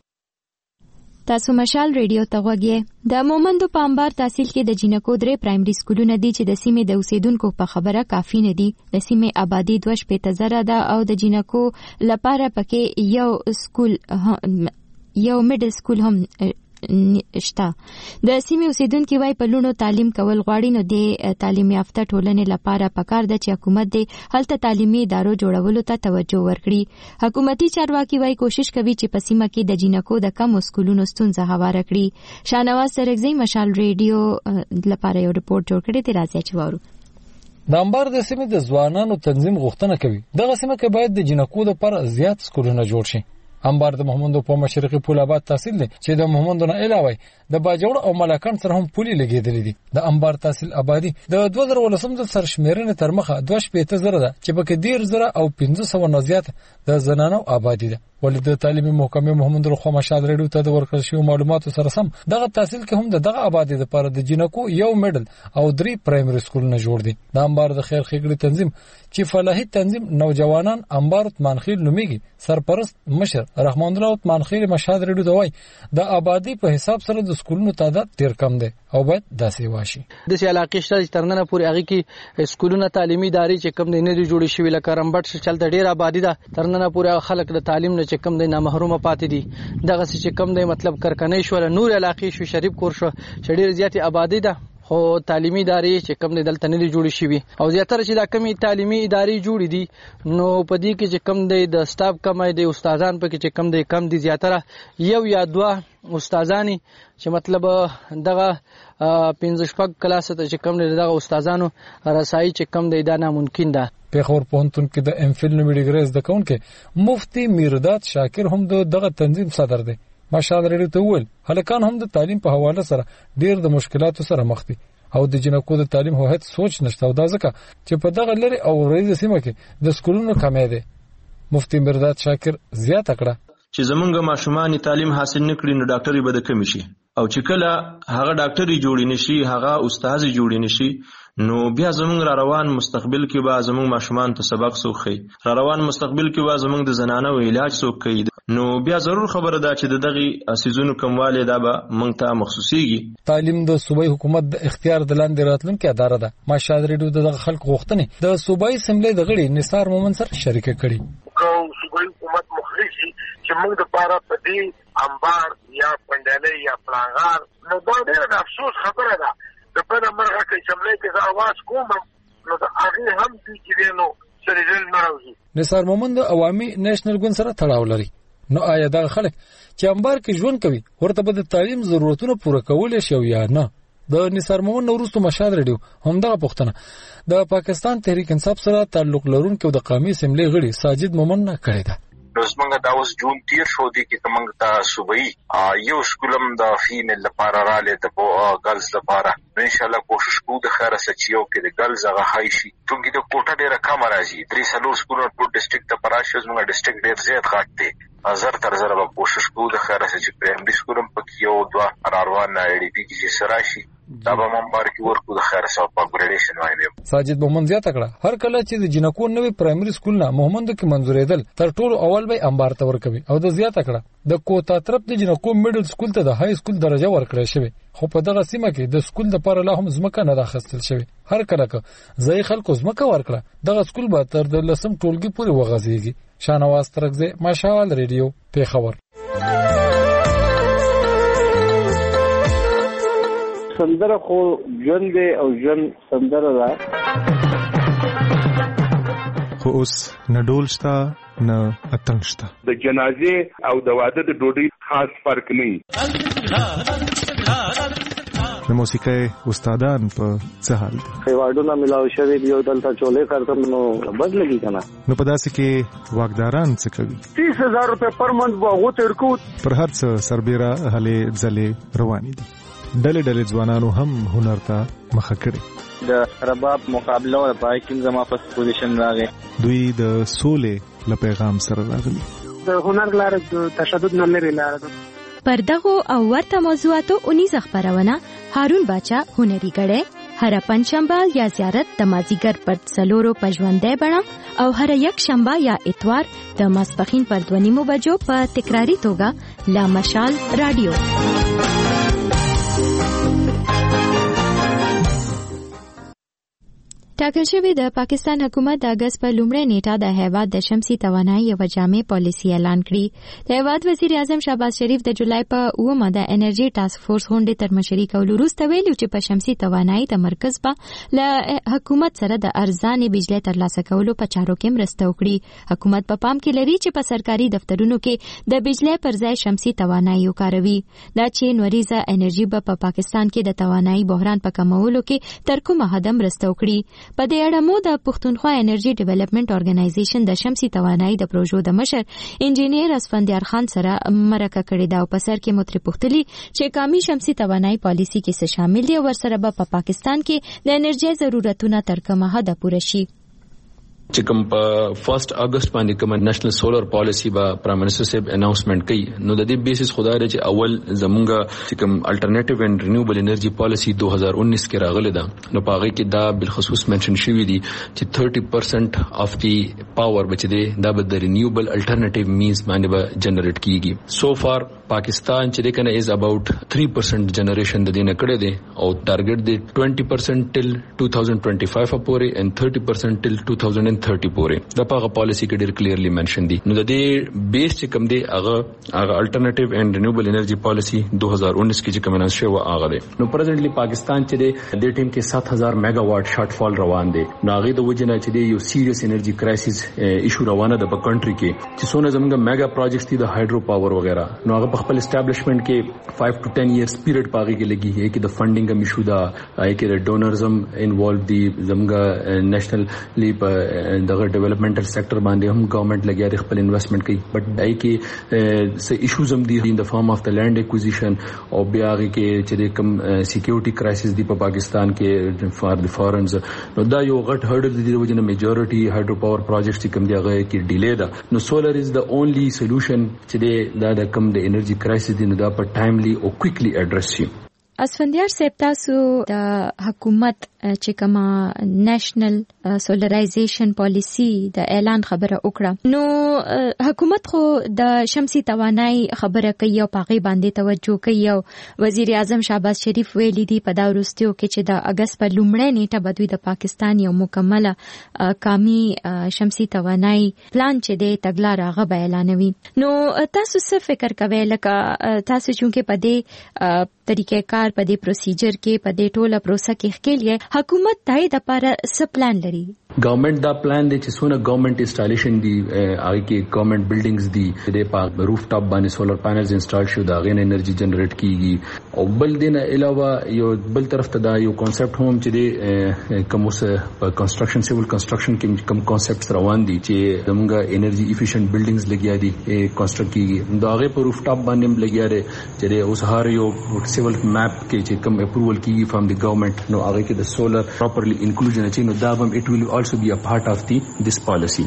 Speaker 1: تاسو مشال ریډیو ته غوږی د مومندو په انبار تحصیل کې د جنکو 3 پرایمري سکولونه دي چې د سیمې د اوسیدونکو په خبره کافي نه دي. د سیمې آبادی 2.0 ده او د جنکو لپاره پکې یو میډل سکول هم شته. د سیمې اوسیدونکو وايي په لونو تعلیم کول غواړي، نو د تعلیم یافته ټولنې لپاره پکار ده چې حکومت د هلته تعلیمي ادارو جوړولو ته توجه ورکړي. حکومتي چارواکي وايي کوشش کوي چې په سیمه کې د جنکو د کم سکولونو ستونزه هواره کړي. شاهنواز سرکزی مشال ریډیو لپاره یو رپورټ جوړ کړی دی، راځي چې وورو.
Speaker 11: د انبار د سیمې د ځوانانو تنظیم غوښتنه کوي دغه سیمه کې باید د جنکو لپاره زیات سکولونه جوړ شي. انبار د محمدو په مشرقي پول آباد تحصیل دی چې د محمدو نه علاوه د باجوړ او ملاکان سره هم پولي لګیدلې دي. د انبار تحصیل آبادی د 2018 د سرشمیرنې تر مخه 2.0 ده چې پکې 10,000 او 500 نه زیات د زنانو آبادی ده. ولې د تعلیمي محکمې محمد رخوا مشال ریډیو ته د ورکړل شوی معلوماتو سره سم دغه تحصیل کې هم دغه آبادی لپاره د جنکو یو میډل او 3 پرایمري سکولونه جوړ دي. د انبار د خیر ښېګړې تنظیم چې فلاحي تنظیم نوجوانان انبار عثمانخیل نومیږي سرپرست مشر رحمان الله عثمانخیل مشال ریډیو دوی د آبادی په حساب سره د سکولونو تعداد ډیر کم دی او باید داسې واشي.
Speaker 12: د سي علاقې شته ترنه پورې هغه کې سکولونه تعلیمي ادارې چې کم نه دي جوړې شوی لکه رمبټ چلته ډیر آبادی ده ترنه پورې خلک د تعلیم نه چې کم دی نه محروم پاتې دي. دغه چې کم دی مطلب کرکنې شو نور علاقې شو شریف کور شو چې ډیر زیات آبادی ده خو تعلیمي ادارې چې کم دی دلته نه دي جوړې شوی او زیاتره چې دا کمی تعلیمي ادارې جوړې دي نو په دې کې چې کم دی د سټاف کم دی استادان په کې چې کم دی کم دي زیاتره یو یا دوه استادانی چې مطلب دغه 15 کلاس ته چې کم دی دغه استادانو رسایي چې کم دی دا ناممکن ده.
Speaker 11: پیښور پوهنتون کې د ام فل نومي ډیګري زده کوونکي مفتي میرداد شاکر هم دغه تنظیم صدر دی. مشال ریډیو ته وویل هلکان هم د تعلیم په حواله سره ډیر د مشکلاتو سره مخ دي او د جنکو د تعلیم هویت سوچ نشته او دا ځکه چې په دغه لري او ورځې سیمه کې د سکولونو کمی دی. مفتي میرداد شاکر زیاته کړه
Speaker 14: چې زمونږ ماشومان تعلیم حاصل نکړي نو ډاکټري به د کمی شي او چې کله هغه ډاکټري جوړی نشي هغه استاد جوړی نشي نو بیا زمونږ را روان مستقبل کې به زمونږ ماشومان ته سبق سوخي را روان مستقبل کې به زمونږ د زنانه او علاج سوک کوي نو بیا ضرور خبره ده چې دغه اسیزونو کمواله ده به مونږ ته مخصوصيږي.
Speaker 11: تعلیم د صوبایي حکومت د اختیار د لاندې راتلونکو اداره ده. مشال ریډیو د خلکو غوښتنې د صوبایي اسمبلی د غړي نثار مومن سره شریک کړي.
Speaker 15: صوبایي حکومت مخلصي چې موږ د پاره په دې انبار یا پندلې یا پلانغار نو دا ډېر افسوس خبره ده. د په مرغه کې اسمبلی کې دا आवाज کوم نو دا هغه هم چې نو سره نه راوځي.
Speaker 11: نثار مومن د عوامي نېشنل ګوند سره تړاو لري. نو آیا دا خلک چې انبار کې ژوند کوي ورته به د تعلیم ضرورتونه پوره کولای شي یا نه؟ د نثار مومن وروسته مشال ریډیو همدغه پوښتنه د پاکستان تحریک انصاف سره تعلق لرونکو د قومي اسمبلی غړي ساجد مومن نه کړی ده.
Speaker 25: زمونږ دا اوس جون 13 شو دی کې زمونږ ته صوبایي یو سکولم د فیمیل لپاره رااله د ګرلز لپاره ان شاء الله کوشش کوو د خیره سچیو کې د ګرلز هغه هاي شي څنګه د کوټه ډیره کم راځي 3 سکولونو په ډیسټریکټ ته پراشه زمونږ ډیسټریکټ ډیر زیات غټ دی زر تر زر به کوشش کوو د خیره سچ پرایمري سکولم پکې یو دوه روان ای ډی پی کې سراشي دا به ممبر کې ورکو د خیره سو په ګریډیشن وایي.
Speaker 11: ساجد مومن زیاته کړه هر کله چې د جنکو نوې پرایمري سکول نه محمد کې منزورېدل تر ټولو اول به انبار ته ورکوي او د زیاته کړه د کوتا طرف د جنکو میډل سکول ته د های سکول درجه ورکړې شوی خو په دغه سیمه کې د سکول لپاره لا هم ځمکه نه راخستل شوی. هر کله که ځای خلکو ځمکه ورکړه دغه سکول به تر د لسم ټولګي پورې وغځيږي. شاهنواز ترکزی مشال ریډیو پیښور.
Speaker 26: سندره خو ژوند او ژوند سندره ده
Speaker 9: خو اوس نه ډول شته نه اتنګ شته.
Speaker 27: د جنازې او د واده د ډوډۍ خاص فرق نه.
Speaker 9: د موسیقۍ استادان په څه حال دي؟
Speaker 26: ایوارډونه ملاو شوی دی او دلته چولې کارتم نو بدلږي کنه.
Speaker 9: نو په داسې کې واګداران څه کوي؟
Speaker 26: 30,000 روپے پر منټ وغو ترکو
Speaker 9: پر هر څه سربېره هلې ځلې روانې دي. ډلې ډلې ځوانانو هم هنر ته مخه کړي.
Speaker 26: د رباب مقابله او پای کې زما په پوزیشن راغی.
Speaker 9: دوی د سولې له پیغام سره راغلي.
Speaker 26: د هنر لار د تشدد نه لري لار ده.
Speaker 1: پر دغه او ورته موضوعاتو 19 خبرونه هارون باچا هنري غړې هر پنځشنبه یا زیارت د مازیګر پر څلورو پژوندې بڼه او هر یک شنبه یا اتوار د ماسپخین پر 2:30 بجو په تکراری توګه لا مشال رادیو. ټاکل شوی د پاکستان حکومت د اگست په لومړۍ نیټه د هیواد د شمسي توانایي یو جامع پالیسي اعلان کړی. د هیواد وزیر اعظم شهباز شریف د جولای په 9 د انرژي ټاسک فورس غونډې تر مشرۍ کولو وروسته ویلي چې په شمسي توانایي د مرکز په له حکومت سره د ارزانه بجلی ترلاسه کولو په چارو کې مرسته وکړي. حکومت په پام کې لري چې په سرکاري دفترونو کې د بجلی پر ځای شمسي توانایي وکاروي. دا چې نوریزه انرژي په پاکستان کې د توانایي بحران په کمولو کې تر کومه حد مرسته وکړي. په دې اړه مو د پښتونخوا انرژي ډیولپمنٹ ارګنایزیشن د شمسي توانایي د پروژو د مشر انجینیر اسفندیار خان سره مرکه کړې ده او په سر کې متری پختلی چې قومي شمسي توانایي پالیسي کې څه شامل دي او ورسره په پاکستان کې د انرژي ضرورتونه تر کومه حد پوره شي.
Speaker 5: چې کوم په 1 اگست باندې کوم نېشنل سولر پالیسی با پرایم منسٹر صاحب اناونسمنت کړي نو د دې بیسس خدای لري چې اول زمونږ چې کوم الټرنیټیو اند رینیوبل انرژي پالیسی 2019 کې راغله ده نو په هغه کې دا بالخصوص منشن شوی دی چې 30% اف دی پاور بچ دی دا به د رینیوبل الټرنیټیو مینز باندې به جنریټ کیږي. سو فار پاکستان چې کنه از اباوت 3% جنریشن د دینه کړي دي او ټارګټ دی 20% ټل 2025 پورې and 30% ټل 2030 پورې. دا په پالیسی کې ډیر کلیرلی منشن دي. نو د دې بیس چې کوم دی هغه الټرنیټیو اینڈ رینیوبل انرژي پالیسی 2019 کې چې کوم اناونس شو هغه دی. نو پرزنټلی پاکستان چې د ټیم کې 7000 میگا واټ شارټ فال روان دي. نو هغه د وجنه چې دی یو سیریس انرژي کرایسس ایشو روانه ده په کنټری کې چې څونه زموږ میگا پروجیکټس دي د هایډرو پاور وغیرہ نو هغه په خپل اسټابلیشمنت کې 5 to 10 ایئرز پیریډ پاږي کې لګي هي کې د فندینګ هم ایشو ده هي کې د ډونرزم انوالو دي زموږ نېشنل لیپ دغه ډیولپمنټل سېکټر باندې هم ګورنمنت لګیا د خپل انویسټمنټ کوي بټ دای کې څه ایشوز هم دي ان د فارم اف د لینډ اکوزیشن او بیا کې چې کوم سکیورټي کرایسس دی په پاکستان کې فار د فارنز نو دا یو غټ هرډل دی د وجنه میجورټي هایډرو پاور پروجیکټس کوم دی هغه کې ډیلی ده. نو سولر از د اونلی سولوشن چې دا د کم د انرژي کرایسس دی نو دا په ټایملی او کویکلی اډریس شي.
Speaker 1: اسفندیار صاحب تاسو د حکومت چې کومه نېشنل سولرایزیشن پالیسی د اعلان خبره وکړه نو حکومت خو د شمسي توانایي خبره کوي او پاغي باندې توجه کوي او وزیر اعظم شهباز شریف ویلي دی په دا وروستیو کې چې د اگست په لومړۍ نیټه بدوی د پاکستان یو مکمله قومي شمسي توانایي پلان چې دی تګلار هغه اعلانوي. نو تاسو څه فکر کوئ لکه تاسو چې په دې طریقې کار په دې پروسیجر کې په دې ټوله پروسه کې ښکېلې حکومت دای د لپاره څه پلان لري؟
Speaker 5: گورنمنت دا پلان دی چې څونه گورنمنت انسټالیشن دی هغه کې گورنمنت بلډینګز دی د په روف ټاپ باندې سولر پینلز انسټال شو دا غین انرژي جنریټ کیږي او بل دینه علاوه یو بل طرف ته دا یو کانسپټ هم چې دی کوم څه په کنسټرکشن سیول کنسټرکشن کې کوم کانسپټس روان دي چې زموږه انرژي افیشنت بلډینګز لګیا دي کنسټرکټ کیږي دا هغه په روف ټاپ باندې لګیا دي چې اوس هر یو سیول میپ کې چې کوم اپروول کیږي فرام دی گورنمنت نو هغه کې د سولر پراپرلی انکلوژن اچي نو دا هم اټ ویل also be a part of this policy.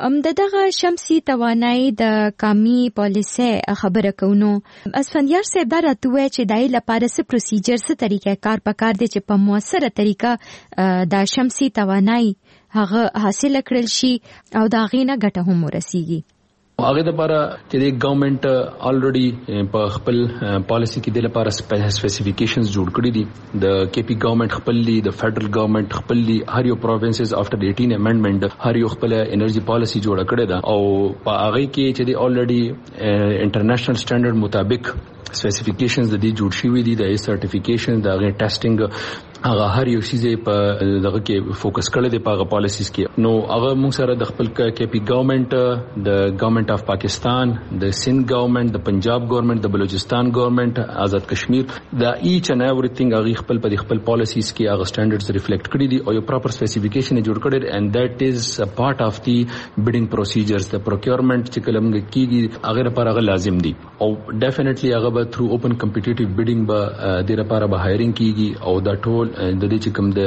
Speaker 1: دغه شمسي توانایي د قومي پالیسي خبره کوو اسفندیار صاحب دا راته چې دای لپاره څه پروسیجر څه طریقې کار پکار دي چې په موثره طریقه د شمسي توانایي هغه حاصل کړل شي او دا غینه ګټه هم ورسیږي.
Speaker 5: هغه د لپاره چې د ګورنمنت الریډي په خپل پالیسی کې د لپاره سپیسیفیکیشنز جوړ کړی دي د کے پی ګورنمنت خپل دی د فدرل ګورنمنت خپل دی هر یو پروینسز افټر 18 امندمنت هر یو خپل انرژي پالیسی جوړ کړی دا او په هغه کې چې د الریډي انټرنیشنل سټانډرډ مطابق سپیسیفیکیشنز د دې جوړ شوی دي د سرټیفیکیشن د هغه ټیسټینګ هغه هر یو شی په دغه کې فوکس کړی دی په هغه پالیسیز کې نو هغه موږ سره د خپل کې پی ګورنمنت د ګورنمنت اف پاکستان د سند ګورنمنت د پنجاب ګورنمنت د بلوچستان ګورنمنت آزاد کشمیر دا ایچ ان ایوریثینګ هغه خپل په خپل پالیسیز کې هغه سټانډرډز ریفلیکټ کړی دي او یو پراپر سپیسیفیکیشن جوړ کړی اینڈ دیٹ از ا پارت اف دی بیډینګ پروسیجرز د پروکیورمنت چې کلمګه کیږي هغه لپاره هغه لازم دي او ډیفینیټلی هغه به تھرو اوپن کمپټیټیو بیډینګ به د لپاره به هایرینګ کیږي او دا ټول د دې چې کوم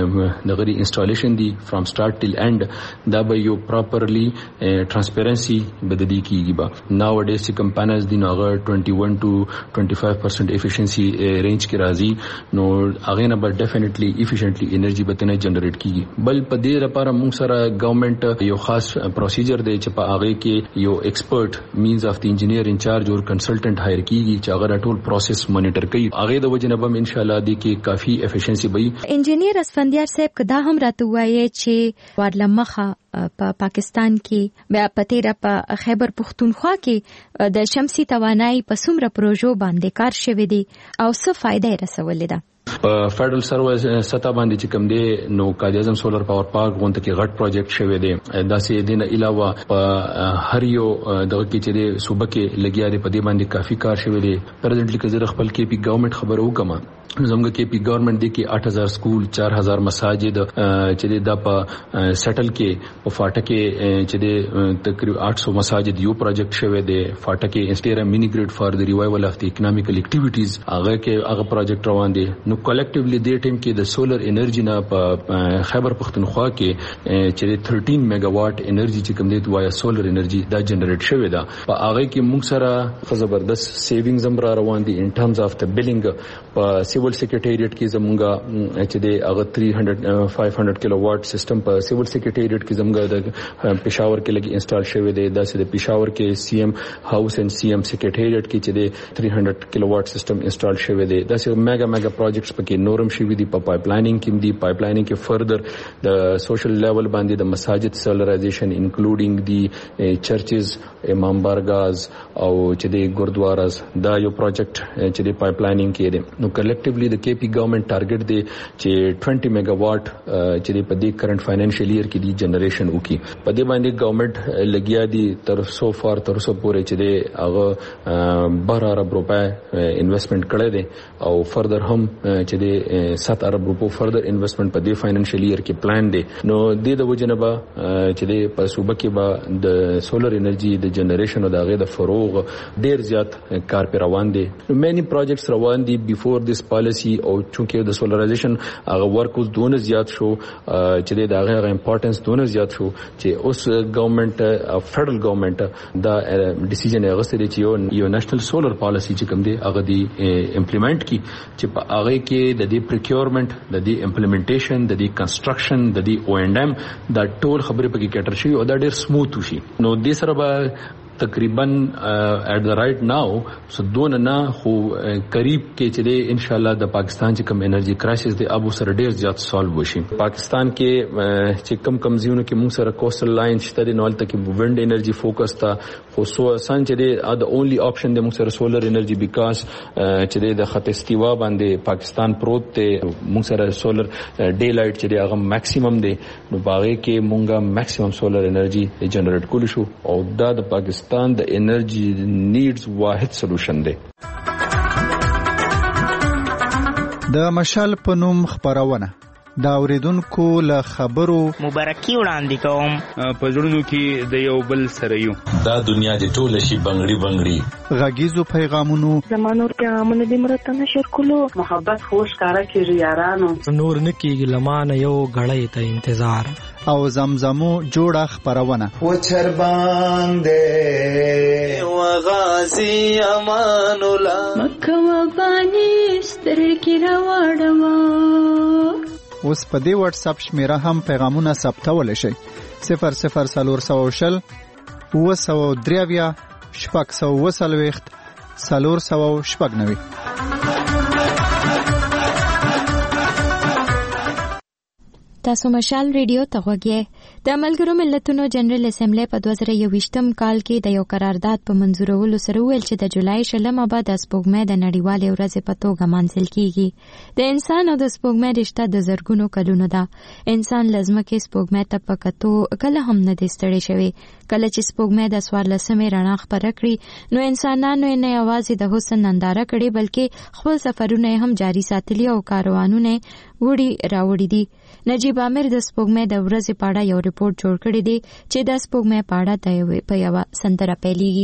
Speaker 5: د غری انسټالیشن دی فرام سٹارټ ټیل اینڈ دا به یو پراپرلی ترانسپیرنسي بددي کیږي با ناو ډیس کم پانلز دی نو 21 to 25% efficiency رینج کې راځي نو هغه نه به ډیفینیټلی افیشنټلی انرژي به تنه جنریټ کیږي بل په دې لپاره موږ سره ګورنمنت یو خاص پروسیجر دی چې په هغه کې یو ایکسپرت مینز اف دی انجینیر انچارج اور کنسلټنټ هایر کیږي چې هغه ټول پروسس مانیټر کوي هغه د وجنه به ان شاء الله دی کې کافي افیشنسي وي
Speaker 1: انجینیر اسفندیار صاحب کدا هم راته وایي چې ورلمخه په پاکستان کې بیا پتیرا په خیبر پختونخوا کې د شمسي توانایي په څومره پروژو باندې کار شوی دی او څه فائدې رسولې ده
Speaker 5: فیډرل سروس ستا باندې چې کوم دی نو قائد اعظم سولر پاور پارک غونډه کې غټ پروجیکټ شوی دی داسې دینه علاوه په هر یو دغه کې چې صوبه کې لګیا دی په دې باندې کافي کار شوی دی پرزنټلی که زه خپل کې پی ګورنمنت خبرو کوم زموږ کې پی ګورنمنت دی کې 8000 سکول 4000 مساجد چې د په سیټل کې په فاټه کې چې د تقریبا 800 مساجد یو پروجیکټ شوی دی فاټه کې انسټیرا مینی گریډ فار د ریوایول اف د اکونومیکل اکټیویټیز هغه پروجیکټ روان دي نو کلیکټیولی د ټیم کې د سولر انرژي نه په خیبر پختونخوا کې چې 13 میگا واټ انرژي چې کوم دی وایا سولر انرژي دا جنریټ شوی دا په هغه کې موږ سره زبردست سیوینګز هم را روان دي ان ټرمز اف د بلینګ په سیول سیکریټریټ کې زمونږه چې د هغه 500 کیلو واټ سیستم په سیول سیکریټریټ کې زمونږه د پېښور کې لګي انسټال شوی دی دا چې د پېښور کې سی ایم هاوس اینڈ سی ایم سیکریټریټ کې چې د 300 کیلو واټ سیستم انسټال شوی دی دا چې میگا پروجیکټس پکې نورم شوی دی په پایپ لاینینګ کې دی پایپ لاینینګ کې فردر د سوشل لیول باندې د مساجد سولرایزیشن انکلوډینګ دی چرچز امام بارگاز او چې د ګوردواراز دا یو پروجیکټ چې د پایپ لاینینګ کې دی نو کلیکټیولی د کې پی ګورنمنت ټارګټ دی چې 20 میگا واټ چې په دې کرنٹ فاینانشل ایئر کې دی جنریشن وکي په دې باندې ګورنمنت لګیا دی تر سو پورې چې د هغه 12 ارب روپے انویسټمنٹ کړی دی او فردر هم چې د 7 ارب روپو فردر انویسټمنٹ په دې فاینانشل ایئر کې پلان دی نو د وجنبه چې د په صوبه کې به د سولر انرژي د جنریشن او د هغه د فروغ ډیر زیات کار پر روان دي مېنی پروجیکټس روان دي بیفور دیس پالیسی او چونکه د سولرایزیشن هغه ورک اوس دونه زیات شو چې د هغه امپورټنس دونه زیات شو چې اوس ګورنمنت فدرل ګورنمنت دا ډیسیژن غوښتي چې یو نېشنل سولر پالیسی چې کوم دی هغه دی امپلیمنٹ کی چې په هغه کې د دې پریکیورمنت د دې امپلیمنټیشن د دې کنسټرکشن د دې او اینڈ ایم دا ټول خبره پکې کټر شي او دا ډیر سموث شي نو دې سره به تقریبا at the right now so دون نه خو قریب کې چې ان شاء الله د پاکستان چې کم انرژي کرایسس دی ابو سره ډیر زیات سالو وشي پاکستان کې چې کم زیونو کې موږ سره کوسټل لاین شته د نوال تک ویند انرژي فوکس تا خو سو سان چې د اونلی اپشن د موږ سره سولر انرژي بیکاز چې د خط استوا باندې پاکستان پروت ته موږ سره سولر ډے لایټ چې هغه میکسیمم دی نو باغې کې موږ میکسیمم سولر انرژي جنریټ کول شو او دا د پاکستان د انرژي نیډز واحد سولوشن دی
Speaker 6: د مشال پنوم خبرونه دا اوریدونکو له خبرو
Speaker 13: مبارکي وړاندې کوم
Speaker 16: په ژوندونو کې د یو بل سره یو
Speaker 17: دا دنیا د ټول شي بنگړي
Speaker 6: غږیزو پیغامونو
Speaker 18: زمانور پیغامونه د مرته نشر کولو محبت خوش کارا کیږي یارانو
Speaker 19: نور نکیږي لمانه یو غړې ته انتظار
Speaker 6: او زمزمو جوړه خبرونه
Speaker 20: و چرباندې و غازی امان الله
Speaker 28: مکه و بانی سترګې راوړم
Speaker 6: اوس په دې واتس اپ شمیره هم پیغامونه ثبتول شي 0040 203 490
Speaker 1: تاسو مشال ریډیو ته غوږی د ملګرو ملتونو جنرال اسمبلی په 2021م کال کې د یو قرارداد په منزورولو سره ویل چې د جولای شلمه بعد د سپوږمۍ د نړیوالې ورځې په توګه مانځل کیږي د انسان او د سپوږمۍ رشته د زرګونو کلونو ده انسان لازمکه سپوږمۍ ته پکتو کله هم نه دی ستړی شوی کله چې سپوږمۍ د 14مې رڼا خپره کړې نو انسانانو نه یوازې د حسن ننداره کړې بلکې خپل سفرونه هم جاری ساتلي او کاروانونه وړي راوړي دي نجیب عامر د سپوږمۍ د ورځې په اړه یو ریپورت جوړ کړی دی چې د سپوږمۍ په اړه په یو سندره پیلېږي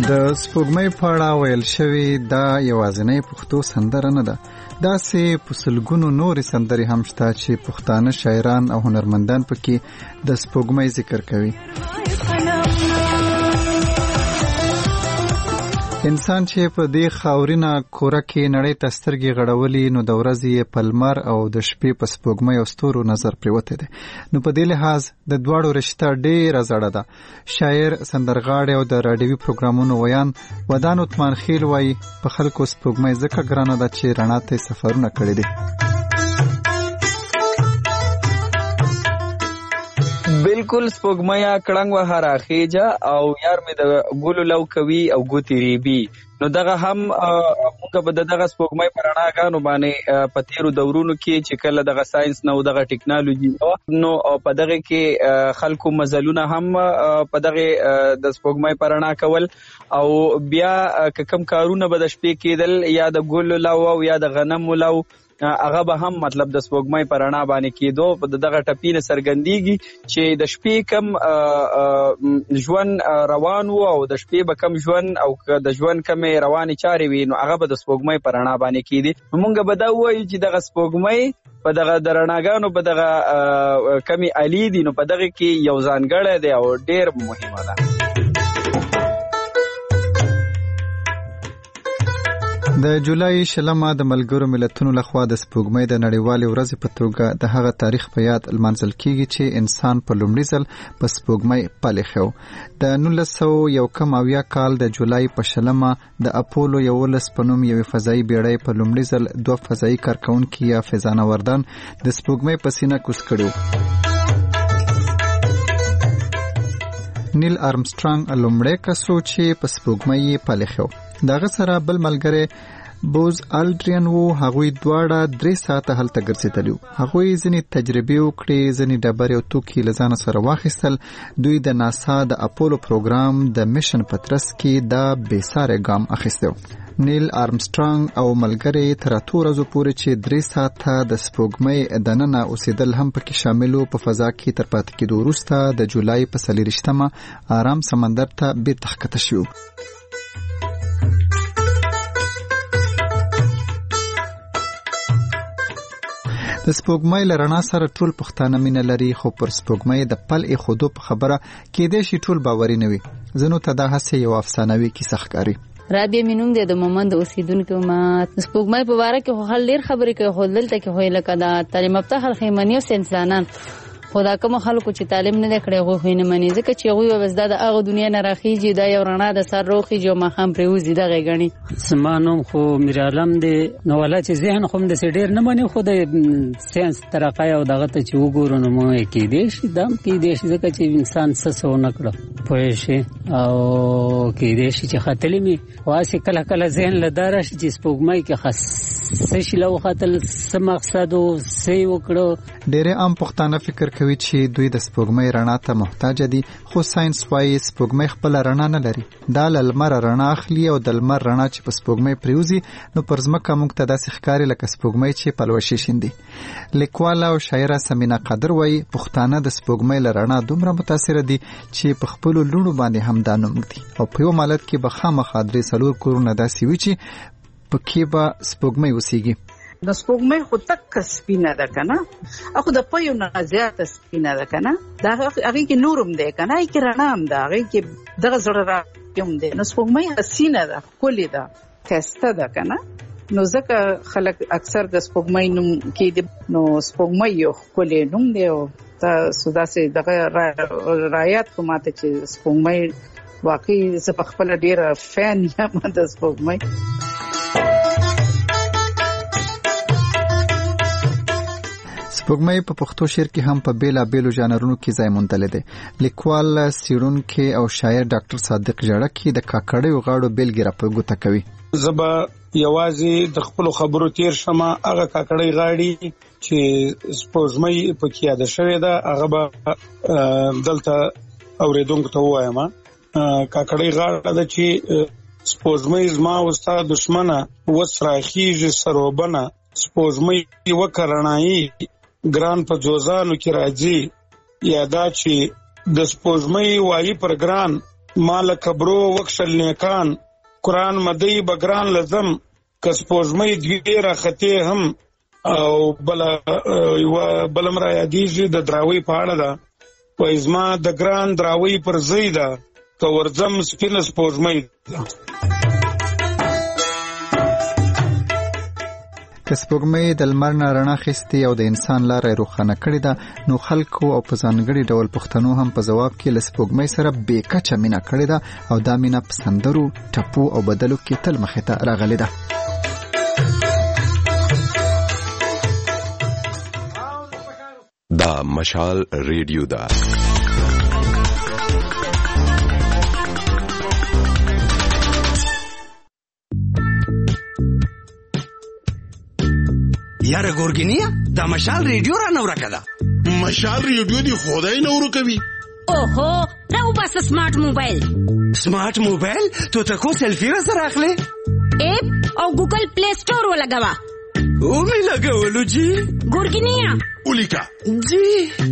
Speaker 6: د سپوږمۍ په اړه ویل شوی دا یوازینۍ پښتو سندره نه ده. داسې په سلګونو نورې سندرې هم شته چې پښتانه شاعران او هنرمندان پکې د سپوږمۍ ذکر کوي. انسان چې په دې خاورینه کوره کې نړۍ ته سترګې غړولي نو د ورځې په لمر او د شپې په سپوږمۍ او ستورو نظر پریوتی دی. نو په دې لحاظ د دواړو رشته ډېره زړه ده. شاعر، سندرغاړی او د راډیوي پروګرامونو ویان ودان عثمان خیل وایي په خلکو سپوږمۍ ځکه ګرانه ده چې رڼا ته سفرونه کړي دي.
Speaker 2: بالکل سپوږمۍ کړنګ وه راخیجه او یار مې د ګلو لو کوي او ګوتې ریبي. نو دغه هم موږ به دغه سپوږمۍ په رڼاګانو باندې په تیرو دورونو کې چې کله دغه ساينس نه او دغه ټیکنالوژي نو په دغه کې خلکو مزلونه هم په دغه د سپوږمۍ په رڼا کول او بیا کم کارونه به د شپې کېدل یا د ګلو لو او یا د غنم لو هغه به هم مطلب د سپوږمۍ په رڼا باندې کېدو. په دغه ټپینه سرګندېږي چې د شپې کم ژوند روان وو او د شپې به کم ژوند او د ژوند کمې روانې چارې وي نو هغه به د سپوږمۍ په رڼا باندې کېدي. موږ به دا ووایو چې دغه سپوږمۍ په دغه د رڼاګانو په دغه کمې علي دي نو په دغه کې یو ځانګړی دی او ډېر مهمه ده.
Speaker 6: د جولای شلمه د ملګرو ملتونو لخوا د سپوږمۍ د نړیوالې ورځې په توګه د هغه تاریخ په یاد لمانځل کیږي چې انسان په لومړي ځل په سپوږمۍ پلی خو. د 1971 کال د جولای په شلمه د اپولو 11 په نوم یوې فضایي بیړۍ په لومړي ځل 2 فضایي کارکونکي یا فضانوردان د سپوږمۍ په سینه کوز کړي. نیل آرمسترانګ لومړی کس و چې په سپوږمۍ پلی خو. دغه سره بل ملګری بوز الډرین وو. هغوی دواړه 3 ساعته هلته ګرځېدلي. هغوی ځینې تجربې وکړې، ځینې ډبرې او توکي له ځانه سره واخیستل. دوی د ناسا د اپولو پروګرام د میشن په ترڅ کې دا بېساري ګام اخیستی. نیل آرمسترانګ او ملګری تر 8 ورځو پورې چې 3 ساعته د سپوږمۍ دننه اوسېدل هم پکې شامل وو. په فضا کې تر پاتې کېدو وروسته د جولای په 24مه آرام سمندر ته بیرته ښکته شوي. د سپوږمۍ له رڼا سره ټول پښتانه مینه لري، خو پر سپوږمۍ د پل ایښودو په خبره کېدای شي ټول باوري نه وي. ځینو ته دا هسې یو افسانوي کیسه ښکاري.
Speaker 4: رابعه مینوم د مومند اوسیدونکو ما سپوږمۍ په اړه کې خو ډېر خبرې کوي، خو دلته کې خو لکه دا تعلیم یافته خلک مني او انسانان خدا کوم خلکو چې تعلیم نه کړي غو خو نه مني ځکه چې غوي وبس د هغه دنیا نه راخیږي دا یو رڼا د سر روخي جو ما هم پروزي دغه غني
Speaker 7: سمانوم خو میر عالم دی نو ولا چې ذهن خو د سډیر نه مني خو د ساينس ترقای او دغه ته چې وګورو نو مو کې دي شي دم کې دي ځکه چې انسان څه نه کړو پوه شي او کې دي چې خاتلې می واسه کله کله ذهن لدار شي چې سپوږمۍ کې خاص شي لو خاتل سم مقصد او سی وکړو.
Speaker 6: ډېر عام پښتانه فکر کوي چې دوی د سپوږمۍ رڼا ته محتاج دي، خو ساينس وايي سپوږمۍ خپل رڼا نه لري. دا لمر رڼا اخلي او د لمر رڼا چې په سپوږمۍ پریوزي نو پر ځمکه موږ ته داسې ښکاري لکه سپوږمۍ چې پلوشي شیندي. لیکواله او شاعره سمینا قادر وايي پښتانه د سپوږمۍ له رڼا دومره متاثر دي چې په خپل لونو باندې هم دا نوم دي او په یو مالت کې به خامخا 3 کورونه داسې وي چې پکې به سپوږمۍ وسیږي.
Speaker 8: د سپوږمۍ خو تک سپینه ده کنه اخو د پيو نه زیات سپینه ده کنه دا هغه کې نورم ده کنه کې رڼا هم ده هغه کې دغه زړه راځم ده. نو سپوږمۍ حسینه ده، کلی ده، خسته ده کنه. نو ځکه خلک اکثر د سپوږمۍ نوم کې نو سپوږمۍ یو کلی نوم دی او تاسو داسې دغه رایات کومه چې سپوږمۍ واقعي زه په خپل ډیره فین یم د سپوږمۍ.
Speaker 6: سپوږمۍ په پښتو شعر کې هم په بیلابیلو ژانرونو کې ځای موندلی دی. لیکوال، څېړونکی او شاعر ډاکټر صادق ژړکي د کاکړیو غاړو بیلګې راپورته کوي.
Speaker 21: زه به یوازې د خپلو خبرو تیر شمه هغه کاکړۍ غاړي چې سپوږمۍ پکې یاده شوې ده هغه به دلته اورېدونکو ته ووایم. کاکړۍ غاړه ده چې سپوږمۍ زما او ستا دشمنه اوس راخیږي سروبنه سپوږمۍ وکرنایي ګران په جوزانو کې راځي یادا چې د سپوږمۍ وایي پر ګران مال کبرو وکشل نیکان قرآن مدی بگران لزم کس پوزمئی دوی را خطی هم او بلم را یادیږي د دراوی پاړه ده و ازما د ګران دراوی پر زیده که ورځم سپینه سپوږمۍ ده.
Speaker 6: که سپوږمۍ د لمر نه رڼا اخیستې او د انسان لاره یې روښانه کړې ده، نو خلکو او په ځانګړي ډول پښتنو هم په ځواب کې له سپوږمۍ سره بې کچه مینه کړې ده او دا مینه په سندرو، ټپو او بدلو کې تل مخې ته راغلې ده.
Speaker 3: دا مشال ریډیو ده.
Speaker 10: یاره ګورګینیا دا مشال ریډیو را نو راکړه.
Speaker 12: مشال ریډیو دی خدای نو ورکوي.
Speaker 14: اوهو راو بس سمارټ موبایل.
Speaker 10: سمارټ موبایل تو تکو سیلفی را سره اخلي.
Speaker 14: اپ او ګوګل پلی سٹور ولګوا.
Speaker 10: او می لګولو جی
Speaker 14: ګورګینیا
Speaker 12: اولیکا
Speaker 10: جی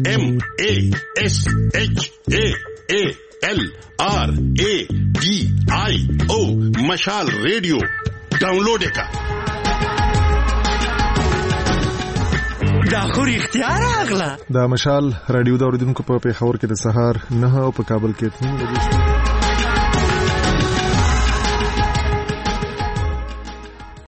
Speaker 12: MASHALRADIO مشال ریډیو ډاونلوډ کا.
Speaker 10: دا خو اختیار اغلا.
Speaker 9: دا مشال رادیو دا اوریدونکو په پیښور کې د سهار 9 او په کابل کې 3 بجې